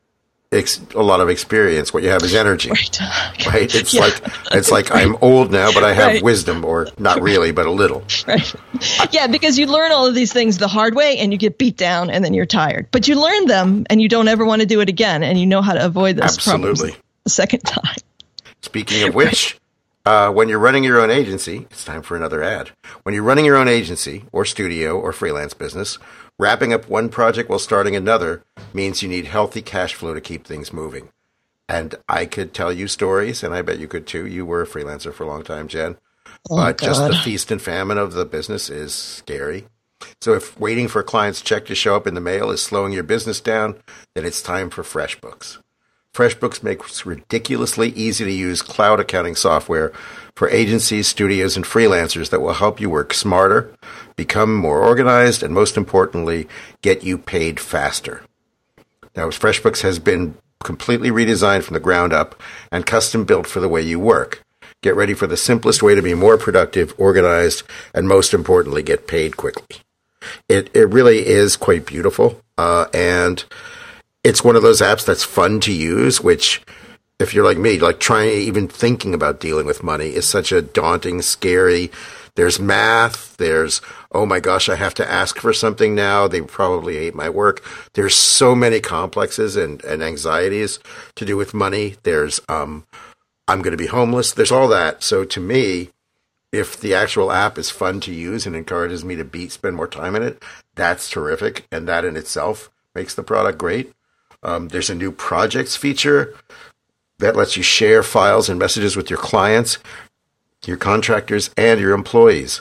Ex- a lot of experience. What you have is energy, right? right? It's yeah. like it's like I'm old now, but I have right. wisdom, or not really, but a little. Right? Yeah, because you learn all of these things the hard way, and you get beat down, and then you're tired. But you learn them, and you don't ever want to do it again, and you know how to avoid those Absolutely. problems a second time. Speaking of which, uh, when you're running your own agency, it's time for another ad. When you're running your own agency, or studio, or freelance business, wrapping up one project while starting another means you need healthy cash flow to keep things moving. And I could tell you stories, and I bet you could too. You were a freelancer for a long time, Jen. Oh, but God. Just the feast and famine of the business is scary. So if waiting for a client's check to show up in the mail is slowing your business down, then it's time for FreshBooks. FreshBooks makes ridiculously easy to use cloud accounting software for agencies, studios, and freelancers that will help you work smarter, become more organized, and most importantly, get you paid faster. Now, FreshBooks has been completely redesigned from the ground up and custom built for the way you work. Get ready for the simplest way to be more productive, organized, and most importantly, get paid quickly. It it really is quite beautiful, uh, and it's one of those apps that's fun to use, which, if you're like me, like trying, even thinking about dealing with money is such a daunting, scary. There's math. There's, oh my gosh, I have to ask for something now. They probably hate my work. There's so many complexes and, and anxieties to do with money. There's, um, I'm going to be homeless. There's all that. So to me, if the actual app is fun to use and encourages me to be, spend more time in it, that's terrific. And that in itself makes the product great. Um, there's a new projects feature that lets you share files and messages with your clients, your contractors, and your employees.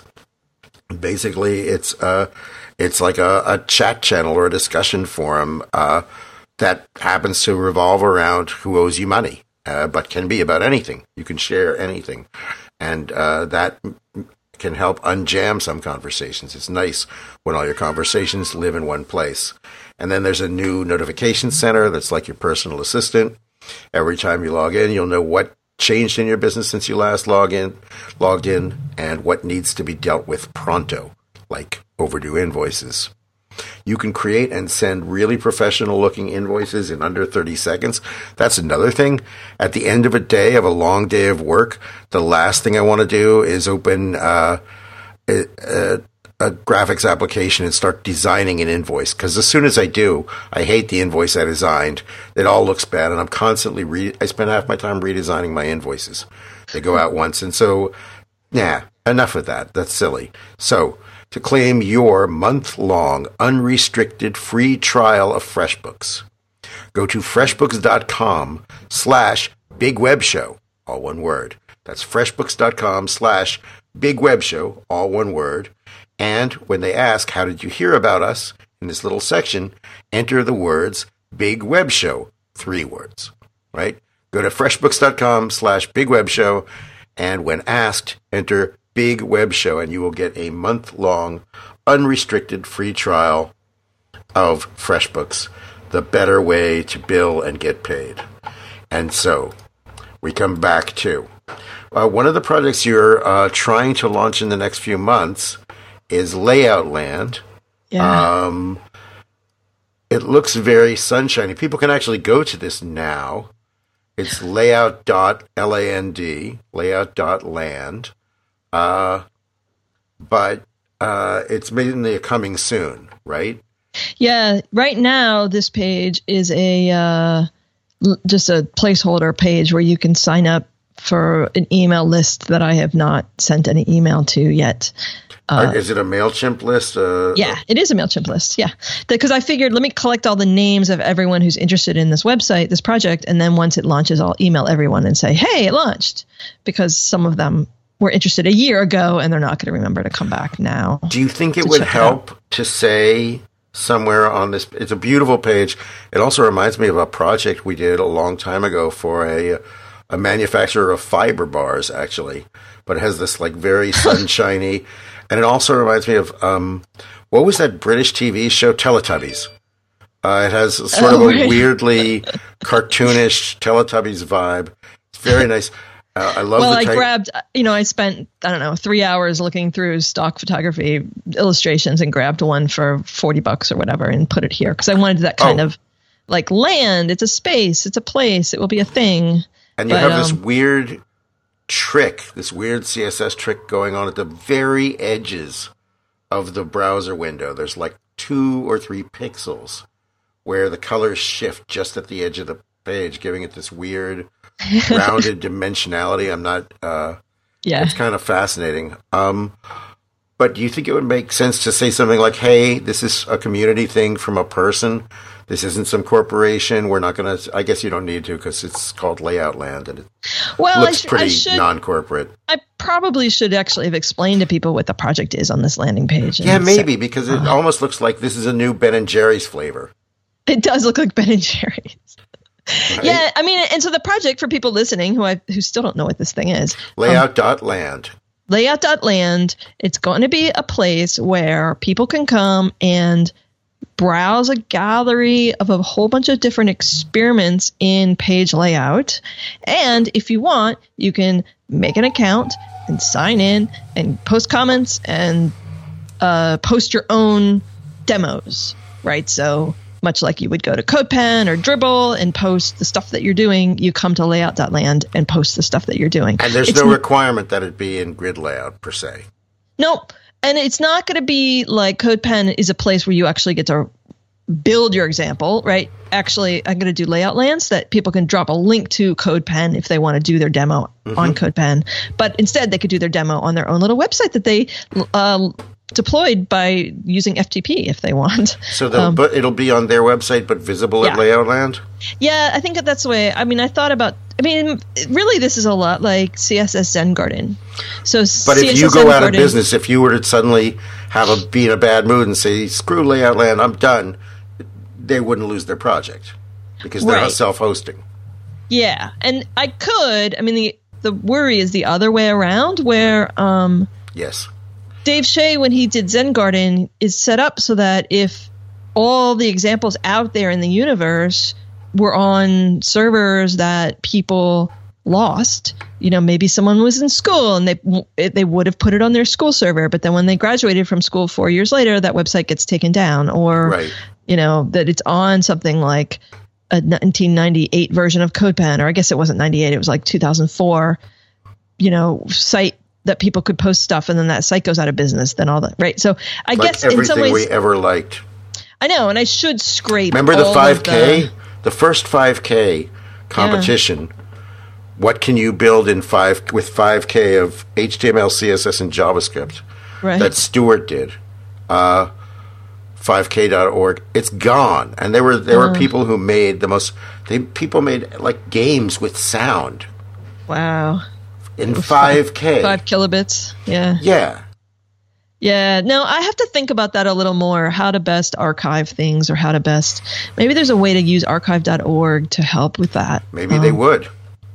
Basically, it's uh, it's like a, a chat channel or a discussion forum uh, that happens to revolve around who owes you money, uh, but can be about anything. You can share anything, and uh, that can help unjam some conversations. It's nice when all your conversations live in one place. And then there's a new notification center that's like your personal assistant. Every time you log in, you'll know what changed in your business since you last log in, logged in, and what needs to be dealt with pronto, like overdue invoices. You can create and send really professional-looking invoices in under thirty seconds. That's another thing. At the end of a day, of a long day of work, the last thing I want to do is open uh, a, a, a graphics application and start designing an invoice. Because as soon as I do, I hate the invoice I designed. It all looks bad, and I'm constantly re- I spend half my time redesigning my invoices. They go out once, and so, nah, enough of that. That's silly. So, to claim your month-long, unrestricted free trial of FreshBooks, go to freshbooks.com slash bigwebshow, all one word. That's freshbooks.com slash bigwebshow, all one word. And when they ask, how did you hear about us, in this little section, enter the words Big Web Show, three words, right? Go to freshbooks.com slash bigwebshow, and when asked, enter Big Web Show, and you will get a month-long, unrestricted free trial of FreshBooks, the better way to bill and get paid. And so, we come back to uh, one of the projects you're uh, trying to launch in the next few months is Layoutland. Yeah. Um, it looks very sunshiny. People can actually go to this now. It's layout dot land, layout dot land. Uh, but uh, it's mainly coming soon, right? Yeah, right now this page is a uh, l- just a placeholder page where you can sign up for an email list that I have not sent any email to yet. Uh, is it a MailChimp list? Uh, yeah, it is a MailChimp list. Yeah, because I figured let me collect all the names of everyone who's interested in this website, this project, and then once it launches, I'll email everyone and say, "Hey, it launched," because some of them were interested a year ago and they're not going to remember to come back now. Do you think it would help it to say somewhere on this? It's a beautiful page. It also reminds me of a project we did a long time ago for a a manufacturer of fiber bars, actually, but it has this like very sunshiny. And it also reminds me of, um, what was that British T V show, Teletubbies? Uh, it has sort oh, of a right. weirdly cartoonish Teletubbies vibe. It's very nice. Uh, I love well, the I type- grabbed, you know, I spent, I don't know, three hours looking through stock photography illustrations and grabbed one for forty bucks or whatever and put it here because I wanted that kind oh. of like land. It's a space. It's a place. It will be a thing. And you but, have um, this weird trick, this weird C S S trick going on at the very edges of the browser window. There's like two or three pixels where the colors shift just at the edge of the page, giving it this weird rounded dimensionality. I'm not, uh, yeah, it's kind of fascinating. Um, but do you think it would make sense to say something like, hey, this is a community thing from a person? This isn't some corporation. We're not going to, I guess you don't need to because it's called Layout Land and it well, looks I sh- pretty I should, non-corporate. I probably should actually have explained to people what the project is on this landing page. Yeah, maybe, because it uh, almost looks like this is a new Ben and Jerry's flavor. It does look like Ben and Jerry's. Right? Yeah, I mean, and so the project for people listening who I who still don't know what this thing is. Layout.land. Um, Layout.land. It's going to be a place where people can come and browse a gallery of a whole bunch of different experiments in page layout. And if you want, you can make an account and sign in and post comments and uh, post your own demos, right? So much like you would go to CodePen or Dribbble and post the stuff that you're doing, you come to layout.land and post the stuff that you're doing. And there's it's no requirement that it be in grid layout per se. Nope. And it's not going to be like CodePen is a place where you actually get to build your example, right? Actually, I'm going to do layout lands that people can drop a link to CodePen if they want to do their demo mm-hmm. on CodePen. But instead, they could do their demo on their own little website that they uh, deployed by using F T P if they want. So um, but it'll be on their website, but visible yeah. at Layout Land? Yeah, I think that that's the way. I mean, I thought about, I mean, really, this is a lot like C S S Zen Garden. So, But C S S if you Zen go out Garden, of business, if you were to suddenly have a be in a bad mood and say, screw Layout Land, I'm done, they wouldn't lose their project because they're right. self-hosting. Yeah, and I could, I mean, the, the worry is the other way around where um, yes. Dave Shea, when he did Zen Garden, is set up so that if all the examples out there in the universe were on servers that people lost, you know, maybe someone was in school and they they would have put it on their school server, but then when they graduated from school four years later, that website gets taken down, or right. you know, that it's on something like a nineteen ninety-eight version of CodePen, or I guess it wasn't ninety-eight, it was like two thousand four, you know, site that people could post stuff, and then that site goes out of business, then all that, right? So I like guess in some ways, everything we ever liked. I know, and I should scrape. Remember the all five K, the, the first five K competition. Yeah. What can you build in five with five K of H T M L, C S S, and JavaScript right. that Stuart did? Uh, five K dot org. It's gone, and there were there uh, were people who made the most. They people made like games with sound. Wow. In five K, five kilobits. Yeah. Yeah. Yeah. No, I have to think about that a little more. How to best archive things, or how to best. Maybe there's a way to use archive dot org to help with that. Maybe um, they would.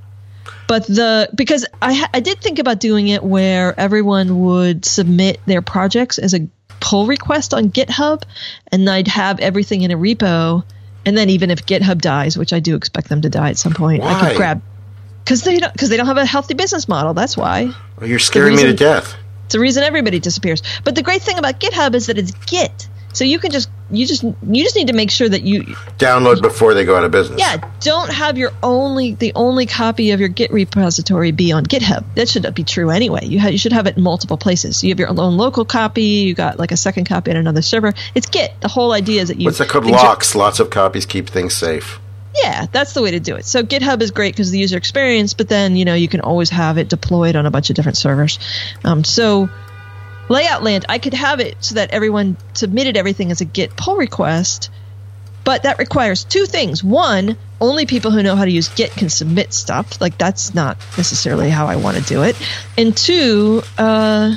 But the because I I did think about doing it where everyone would submit their projects as a pull request on GitHub, and I'd have everything in a repo, and then even if GitHub dies, which I do expect them to die at some point, why? I could grab because they don't because they don't have a healthy business model. That's why. Well, you're scaring reason, me to death. It's the reason everybody disappears. But the great thing about GitHub is that it's Git, so you can just you just you just need to make sure that you download before they go out of business. Yeah, don't have your only the only copy of your Git repository be on GitHub. That should be true anyway. You have, you should have it in multiple places. You have your own local copy. You got like a second copy on another server. It's Git. The whole idea is that you. What's that called? Locks. Lots of copies keep things safe. Yeah, that's the way to do it. So GitHub is great because of the user experience, but then you know you can always have it deployed on a bunch of different servers. Um, so. Layoutland, I could have it so that everyone submitted everything as a Git pull request, but that requires two things. One, only people who know how to use Git can submit stuff. Like, that's not necessarily how I want to do it. And two, uh,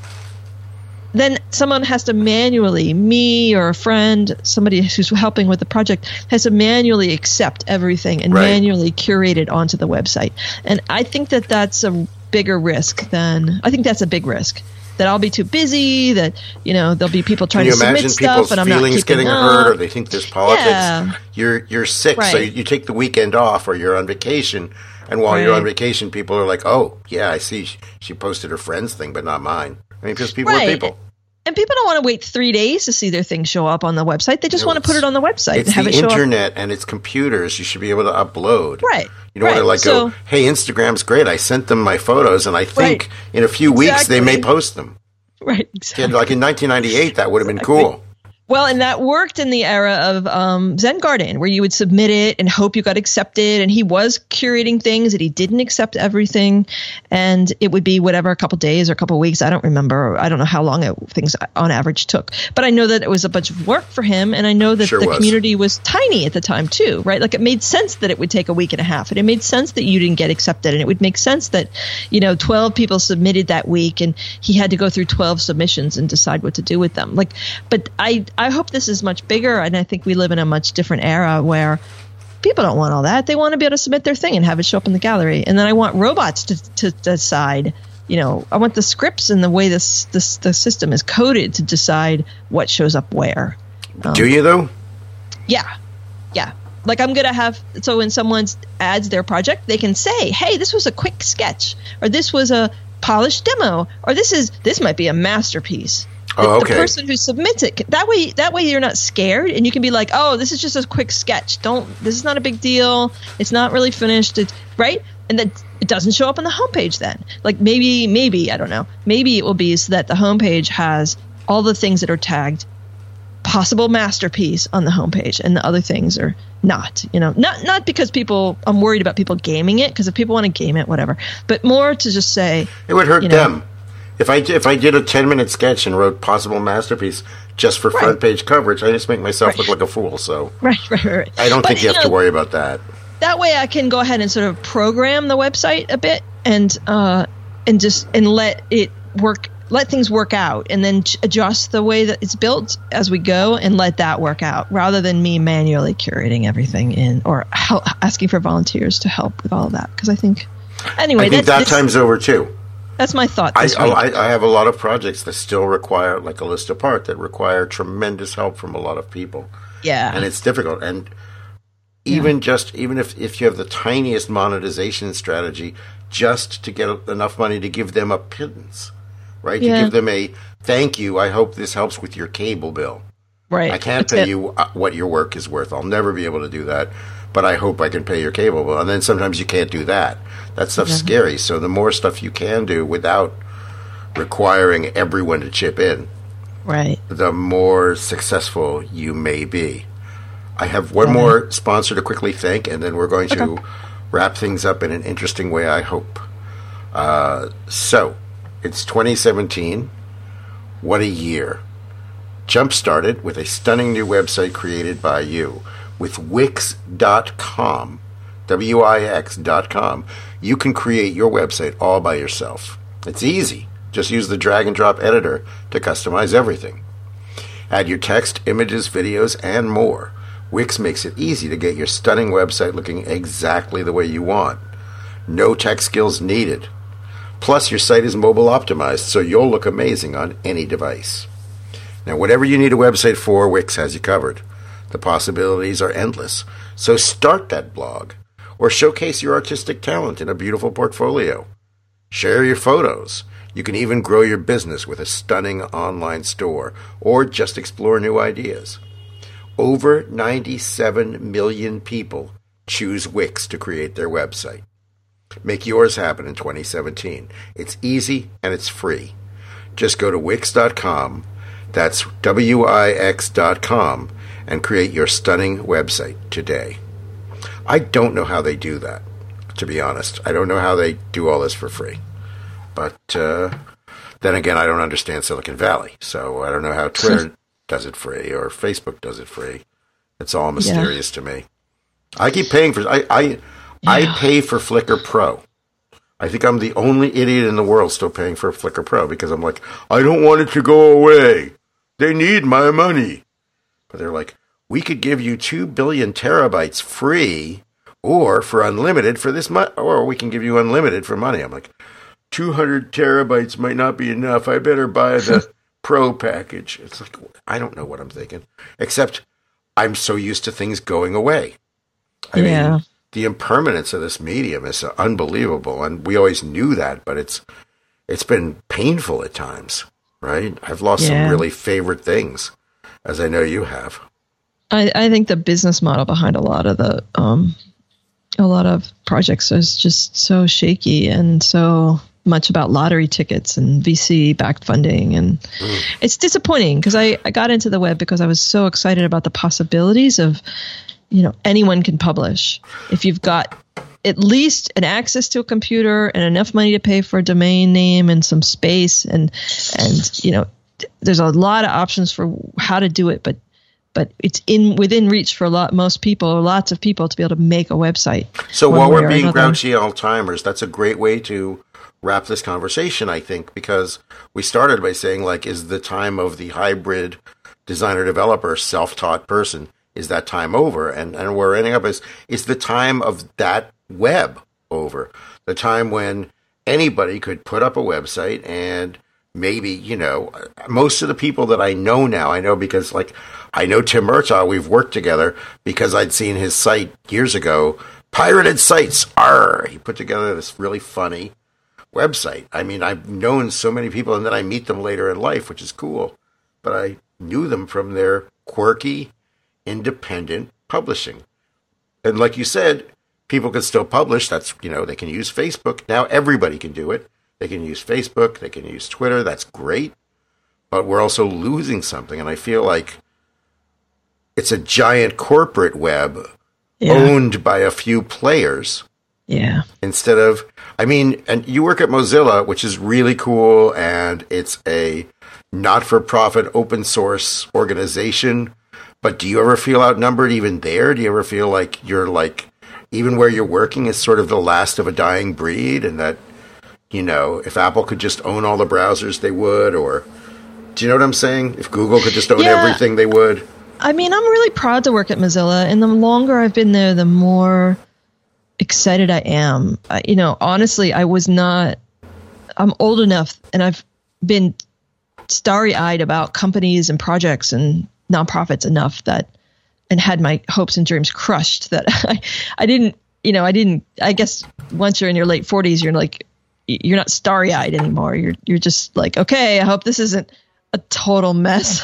then someone has to manually, me or a friend, somebody who's helping with the project, has to manually accept everything and right. manually curate it onto the website. And I think that that's a bigger risk than – I think that's a big risk. That I'll be too busy, that, you know, there'll be people trying to submit stuff and I'm not keeping up. Can you imagine people's feelings getting hurt, or they think there's politics? Yeah. You're you're sick, right. so you, you take the weekend off or you're on vacation, and while right. you're on vacation, people are like, oh, yeah, I see she, she posted her friend's thing, but not mine. I mean, because people right. are people. And people don't want to wait three days to see their thing show up on the website. They just you know, want to put it on the website and have it show up. It's the internet and it's computers. You should be able to upload. Right. You don't right. want to like so, go, hey, Instagram's great. I sent them my photos, and I think right. in a few weeks exactly. they may post them. Right, exactly. Yeah, like in nineteen ninety-eight, that would have been exactly. cool. Well, and that worked in the era of um, Zen Garden, where you would submit it and hope you got accepted. And he was curating things, and he didn't accept everything. And it would be whatever, a couple days or a couple weeks. I don't remember. I don't know how long it, things on average took. But I know that it was a bunch of work for him. And I know that sure the was. community was tiny at the time, too, right? Like, it made sense that it would take a week and a half. And it made sense that you didn't get accepted. And it would make sense that, you know, twelve people submitted that week, and he had to go through twelve submissions and decide what to do with them. Like, but I, I hope this is much bigger, and I think we live in a much different era where people don't want all that. They want to be able to submit their thing and have it show up in the gallery. And then I want robots to, to decide, you know, I want the scripts and the way this, this the system is coded to decide what shows up where. Um, do you, though? Yeah. Yeah. Like, I'm going to have, so when someone adds their project, they can say, hey, this was a quick sketch, or this was a polished demo, or this is, this might be a masterpiece. Oh, okay. The person who submits it, that way that way you're not scared, and you can be like, oh, this is just a quick sketch. Don't this is not a big deal. It's not really finished. It's right, and then it doesn't show up on the homepage. Then, like maybe maybe I don't know. Maybe it will be so that the homepage has all the things that are tagged possible masterpiece on the homepage, and the other things are not. You know, not not because people. I'm worried about people gaming it, because if people want to game it, whatever. But more to just say it would hurt you know, them. If I if I did a ten minute sketch and wrote possible masterpiece just for front right. page coverage, I just make myself right. look like a fool. So right, right, right. I don't but, think you, you have know, to worry about that. That way, I can go ahead and sort of program the website a bit, and uh, and just and let it work, let things work out, and then adjust the way that it's built as we go, and let that work out, rather than me manually curating everything in or help, asking for volunteers to help with all of that. Because I think anyway, I think that's, that time's over too. That's my thought. I, This week. I, I have a lot of projects that still require, like a list apart, that require tremendous help from a lot of people. Yeah, and it's difficult. And even yeah. just even if, if you have the tiniest monetization strategy, just to get enough money to give them a pittance, right? Yeah. To give them a thank you. I hope this helps with your cable bill. Right. I can't That's pay it. you what your work is worth. I'll never be able to do that. But I hope I can pay your cable bill. And then sometimes you can't do that. That stuff's mm-hmm. scary. So the more stuff you can do without requiring everyone to chip in, right, the more successful you may be. I have one right. more sponsor to quickly thank, and then we're going okay. to wrap things up in an interesting way, I hope. Uh, so, it's twenty seventeen. What a year. Jump started with a stunning new website created by you. With Wix dot com, W I X dot com, you can create your website all by yourself. It's easy. Just use the drag and drop editor to customize everything. Add your text, images, videos, and more. Wix makes it easy to get your stunning website looking exactly the way you want. No tech skills needed. Plus, your site is mobile optimized, so you'll look amazing on any device. Now, whatever you need a website for, Wix has you covered. The possibilities are endless. So start that blog or showcase your artistic talent in a beautiful portfolio. Share your photos. You can even grow your business with a stunning online store or just explore new ideas. over ninety-seven million people choose Wix to create their website. Make yours happen in twenty seventeen. It's easy and it's free. Just go to wix dot com, that's W I X dot com, and create your stunning website today. I don't know how they do that, to be honest. I don't know how they do all this for free. But uh, then again, I don't understand Silicon Valley, so I don't know how Twitter does it free or Facebook does it free. It's all mysterious yeah. to me. I keep paying for I I, yeah. I pay for Flickr Pro. I think I'm the only idiot in the world still paying for Flickr Pro because I'm like, I don't want it to go away. They need my money. But they're like, we could give you two billion terabytes free or for unlimited for this month, or we can give you unlimited for money. I'm like, two hundred terabytes might not be enough. I better buy the Pro package. It's like, I don't know what I'm thinking, except I'm so used to things going away. I yeah. mean, the impermanence of this medium is unbelievable, and we always knew that, but it's it's been painful at times, right? I've lost yeah. some really favorite things, as I know you have. I, I think the business model behind a lot of the um, a lot of projects is just so shaky and so much about lottery tickets and V C-backed funding, and mm. it's disappointing because I, I got into the web because I was so excited about the possibilities of, you know, anyone can publish. If you've got at least an access to a computer and enough money to pay for a domain name and some space, and and you know, there's a lot of options for how to do it, but but it's in within reach for a lot most people, or lots of people, to be able to make a website. So while we're being grouchy old-timers, that's a great way to wrap this conversation, I think, because we started by saying, like, is the time of the hybrid designer-developer, self-taught person, is that time over? And and we're ending up as, is the time of that web over? The time when anybody could put up a website and maybe, you know, most of the people that I know now, I know because, like, I know Tim Murtaugh, we've worked together because I'd seen his site years ago, Pirated Sites, arr! He put together this really funny website. I mean, I've known so many people, and then I meet them later in life, which is cool. But I knew them from their quirky, independent publishing. And like you said, people can still publish. That's, you know, they can use Facebook. Now everybody can do it. They can use Facebook. They can use Twitter. That's great. But we're also losing something. And I feel like it's a giant corporate web yeah. owned by a few players. Yeah. Instead of, I mean, and you work at Mozilla, which is really cool, and it's a not-for-profit open source organization. But do you ever feel outnumbered even there? Do you ever feel like you're like, even where you're working is sort of the last of a dying breed, and that, you know, if Apple could just own all the browsers, they would? Or do you know what I'm saying? If Google could just own yeah. everything, they would. I mean, I'm really proud to work at Mozilla, and the longer I've been there, the more excited I am. Uh, you know, honestly, I was not, I'm old enough, and I've been starry-eyed about companies and projects and nonprofits enough that, and had my hopes and dreams crushed, that I, I didn't, you know, I didn't, I guess once you're in your late forties, you're like, you're not starry-eyed anymore. You're, you're just like, okay, I hope this isn't a total mess.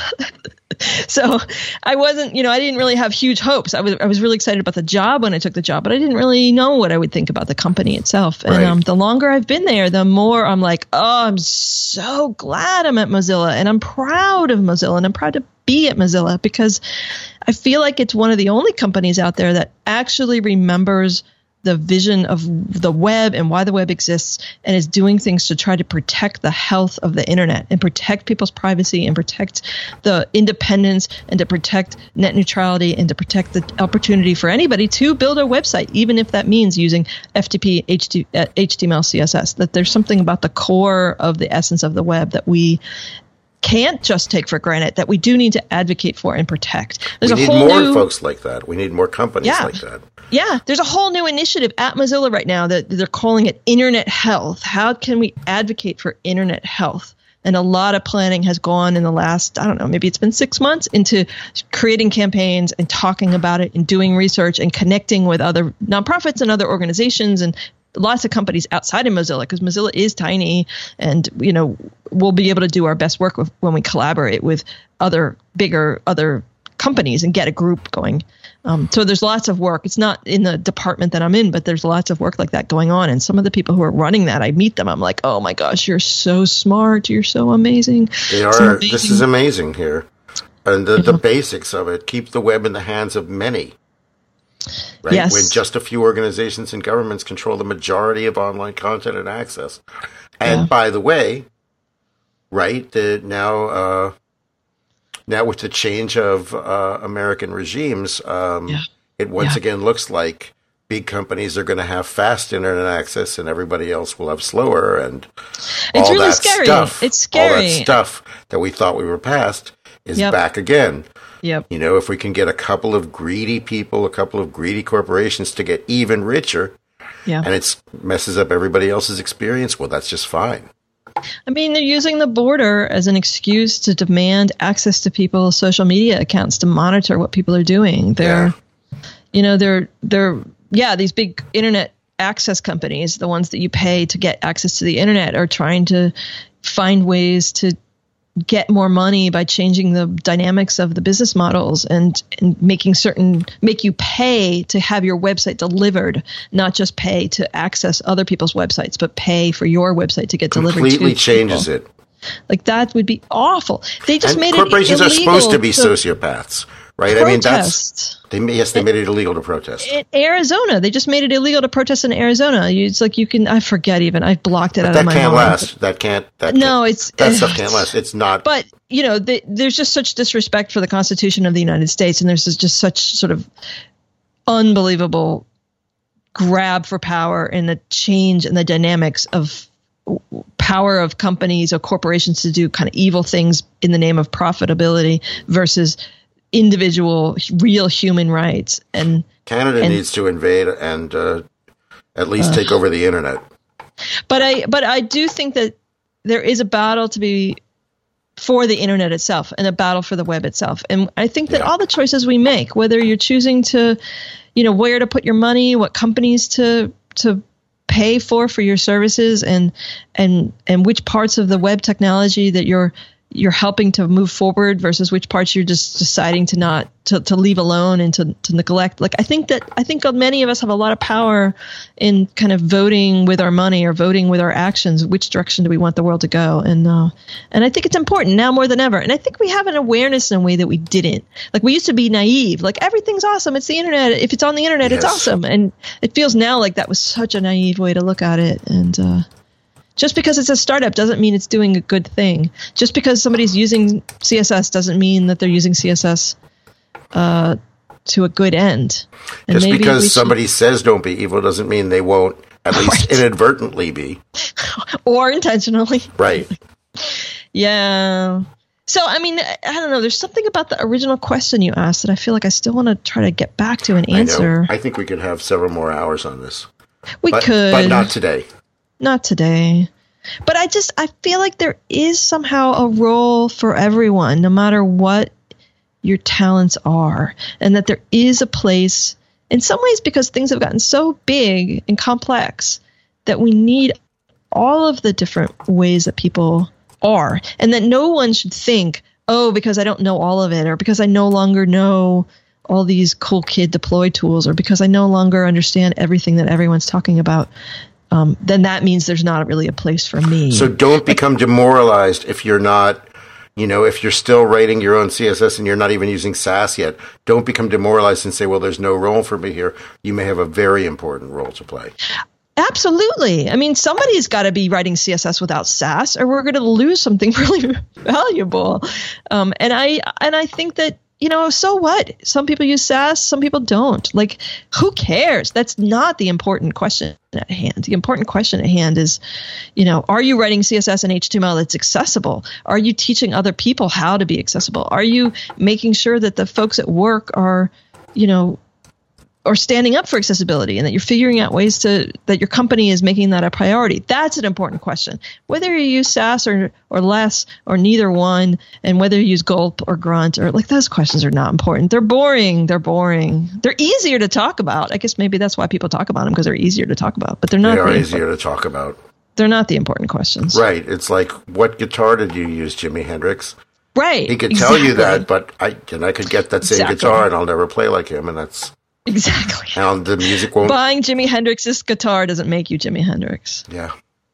So I wasn't, you know, I didn't really have huge hopes. I was, I was really excited about the job when I took the job, but I didn't really know what I would think about the company itself. And right. um, the longer I've been there, the more I'm like, oh, I'm so glad I'm at Mozilla, and I'm proud of Mozilla, and I'm proud to be at Mozilla, because I feel like it's one of the only companies out there that actually remembers the vision of the web and why the web exists, and is doing things to try to protect the health of the internet and protect people's privacy and protect the independence and to protect net neutrality and to protect the opportunity for anybody to build a website, even if that means using F T P, H T M L, C S S. That there's something about the core of the essence of the web that we can't just take for granted, that we do need to advocate for and protect. There's we a need whole more new, folks like that. We need more companies yeah, like that. Yeah, there's a whole new initiative at Mozilla right now that they're calling it Internet Health. How can we advocate for Internet health? And a lot of planning has gone in the last, I don't know, maybe it's been six months into creating campaigns and talking about it and doing research and connecting with other nonprofits and other organizations and lots of companies outside of Mozilla, because Mozilla is tiny, and, you know, we'll be able to do our best work with, when we collaborate with other bigger, other companies and get a group going. Um, so there's lots of work. It's not in the department that I'm in, but there's lots of work like that going on. And some of the people who are running that, I meet them. I'm like, oh my gosh, you're so smart. You're so amazing. They are. This is amazing here. And the, the basics of it, keep the web in the hands of many. Right? Yes. When just a few organizations and governments control the majority of online content and access. And yeah. by the way, right, the, now, uh, now with the change of uh, American regimes, um, yeah. it once yeah. again looks like big companies are going to have fast internet access and everybody else will have slower. And it's all really that scary. stuff, it's scary. all that stuff that we thought we were past is yep. back again. Yep. You know, if we can get a couple of greedy people, a couple of greedy corporations to get even richer, yeah. and it messes up everybody else's experience, well, that's just fine. I mean, they're using the border as an excuse to demand access to people's social media accounts to monitor what people are doing. They're, yeah. you know, they're, they're, yeah, these big internet access companies, the ones that you pay to get access to the internet, are trying to find ways to get more money by changing the dynamics of the business models and, and making certain, make you pay to have your website delivered, not just pay to access other people's websites, but pay for your website to get delivered to people. Completely changes it. Like, that would be awful. They just and made corporations it illegal. Corporations are supposed to be to sociopaths, right? Protest. I mean, that's, they, yes, they made it illegal to protest. In Arizona, they just made it illegal to protest in Arizona. It's like you can, I forget even, I've blocked it but out that of my can't mind. last. That can't, that no, can't, it's, that stuff can't last. It's not. But, you know, the, there's just such disrespect for the Constitution of the United States, and there's just such sort of unbelievable grab for power and the change and the dynamics of power of companies or corporations to do kind of evil things in the name of profitability versus individual real human rights. And Canada and, needs to invade and uh, at least uh, take over the internet. But I but I do think that there is a battle to be for the internet itself and a battle for the web itself. And I think that yeah. all the choices we make, whether you're choosing to, you know, where to put your money, what companies to to pay for for your services, and and and which parts of the web technology that you're you're helping to move forward versus which parts you're just deciding to not to, to leave alone and to, to neglect. Like, I think that I think many of us have a lot of power in kind of voting with our money or voting with our actions. Which direction do we want the world to go? And uh, and I think it's important now more than ever. And I think we have an awareness in a way that we didn't. Like, we used to be naive. Like, everything's awesome. It's the internet. If it's on the internet, yes. it's awesome. And it feels now like that was such a naive way to look at it. And uh, just because it's a startup doesn't mean it's doing a good thing. Just because somebody's using C S S doesn't mean that they're using C S S uh, to a good end. And just maybe because somebody says don't be evil doesn't mean they won't at least right. inadvertently be. Or intentionally. Right. Yeah. So, I mean, I don't know. There's something about the original question you asked that I feel like I still want to try to get back to and answer. I know. I think we could have several more hours on this. We but, could. But not today. Not today. But I just, I feel like there is somehow a role for everyone, no matter what your talents are. And that there is a place, in some ways, because things have gotten so big and complex, that we need all of the different ways that people are. And that no one should think, oh, because I don't know all of it, or because I no longer know all these cool kid deploy tools, or because I no longer understand everything that everyone's talking about, Um, then that means there's not really a place for me. So don't become demoralized if you're not, you know, if you're still writing your own C S S and you're not even using Sass yet. Don't become demoralized and say, well, there's no role for me here. You may have a very important role to play. Absolutely. I mean, somebody's got to be writing C S S without Sass, or we're going to lose something really valuable. Um, and I and I think that, you know, so what? Some people use Sass, some people don't. Like, who cares? That's not the important question at hand. The important question at hand is, you know, are you writing C S S and H T M L that's accessible? Are you teaching other people how to be accessible? Are you making sure that the folks at work are, you know, or standing up for accessibility, and that you're figuring out ways to, that your company is making that a priority? That's an important question. Whether you use Sass or, or less, or neither one, and whether you use Gulp or Grunt, or like, those questions are not important. They're boring. They're boring. They're easier to talk about. I guess maybe that's why people talk about them, because they're easier to talk about, but they're not. They are the easier to talk about. They're not the important questions. Right. It's like, what guitar did you use, Jimi Hendrix? Right. He could exactly. tell you that, but I and I could get that same exactly. guitar and I'll never play like him, and that's exactly. And the music won't. Buying Jimi Hendrix's guitar doesn't make you Jimi Hendrix. Yeah.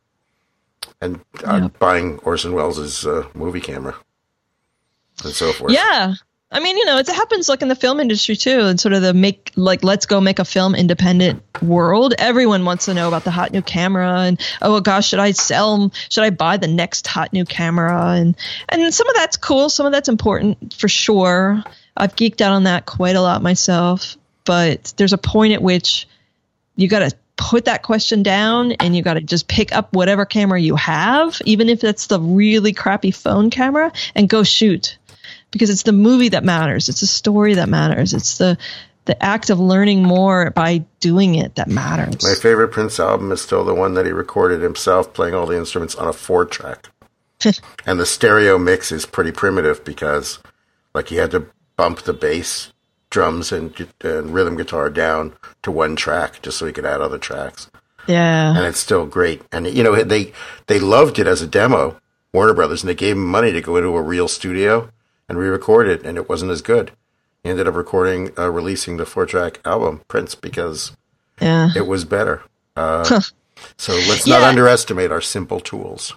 And uh, yep. buying Orson Welles' uh, movie camera and so forth. Yeah. I mean, you know, it happens like in the film industry too, and sort of the make, like, let's go make a film independent world. Everyone wants to know about the hot new camera, and oh gosh, should I sell? Should I buy the next hot new camera? And and some of that's cool, some of that's important for sure. I've geeked out on that quite a lot myself, but there's a point at which you got to put that question down and you got to just pick up whatever camera you have, even if it's the really crappy phone camera, and go shoot. Because it's the movie that matters. It's the story that matters. It's the the act of learning more by doing it that matters. My favorite Prince album is still the one that he recorded himself playing all the instruments on a four track. And the stereo mix is pretty primitive because like he had to bump the bass, drums, and, and rhythm guitar down to one track just so he could add other tracks. Yeah. And it's still great. And, you know, they, they loved it as a demo, Warner Brothers, and they gave him money to go into a real studio and re-record it, and it wasn't as good. He ended up recording, uh, releasing the four-track album, Prince, because yeah. it was better. Uh, huh. So let's yeah. not underestimate our simple tools.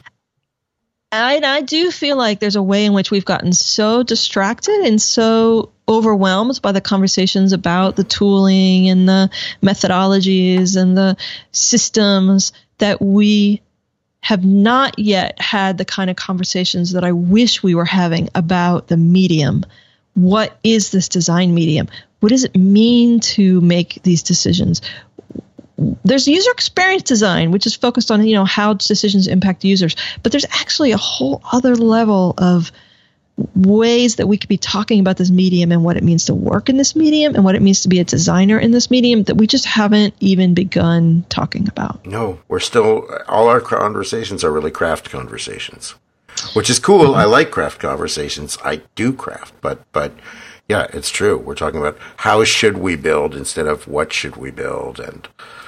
I, I do feel like there's a way in which we've gotten so distracted and so overwhelmed by the conversations about the tooling and the methodologies and the systems that we have not yet had the kind of conversations that I wish we were having about the medium. What is this design medium? What does it mean to make these decisions? There's user experience design, which is focused on, you know, how decisions impact users. But there's actually a whole other level of ways that we could be talking about this medium and what it means to work in this medium and what it means to be a designer in this medium that we just haven't even begun talking about. No, we're still, all our conversations are really craft conversations, which is cool. I like craft conversations. I do craft, but, but yeah, it's true. We're talking about how should we build instead of what should we build, and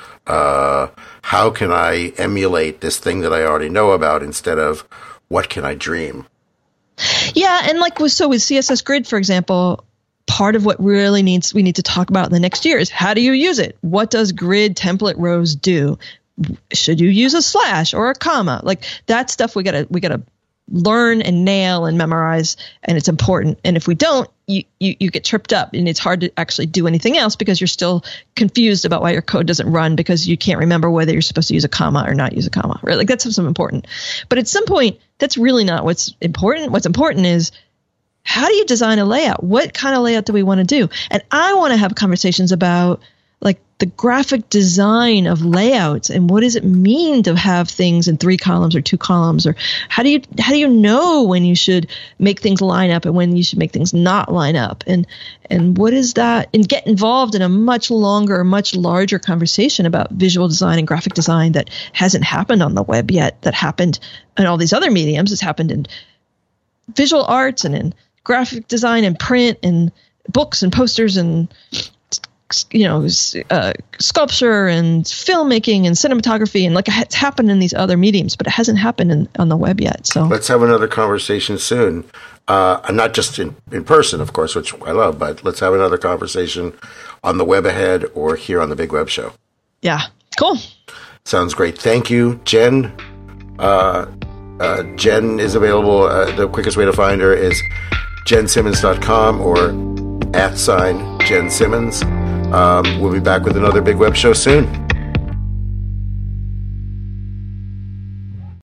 uh, how can I emulate this thing that I already know about instead of what can I dream? Yeah, and like with, so with C S S Grid, for example, part of what really needs we need to talk about in the next year is how do you use it? What does grid template rows do? Should you use a slash or a comma? Like that stuff we gotta we gotta learn and nail and memorize, and it's important. And if we don't, you, you you get tripped up, and it's hard to actually do anything else because you're still confused about why your code doesn't run because you can't remember whether you're supposed to use a comma or not use a comma. Right? Like that's something important. But at some point, that's really not what's important. What's important is how do you design a layout? What kind of layout do we want to do? And I want to have conversations about like the graphic design of layouts and what does it mean to have things in three columns or two columns, or how do you how do you know when you should make things line up and when you should make things not line up, and and what is that, and get involved in a much longer, much larger conversation about visual design and graphic design that hasn't happened on the web yet, that happened in all these other mediums. It's happened in visual arts and in graphic design and print and books and posters and you know, uh, sculpture and filmmaking and cinematography, and like it's happened in these other mediums, but it hasn't happened in, on the web yet. So let's have another conversation soon. Uh, and not just in, in person, of course, which I love, but let's have another conversation on the Web Ahead or here on the Big Web Show. Yeah, cool. Sounds great. Thank you, Jen. Uh, uh, Jen is available. Uh, the quickest way to find her is jen simmons dot com or at sign Jen Simmons. Um, we'll be back with another Big Web Show soon.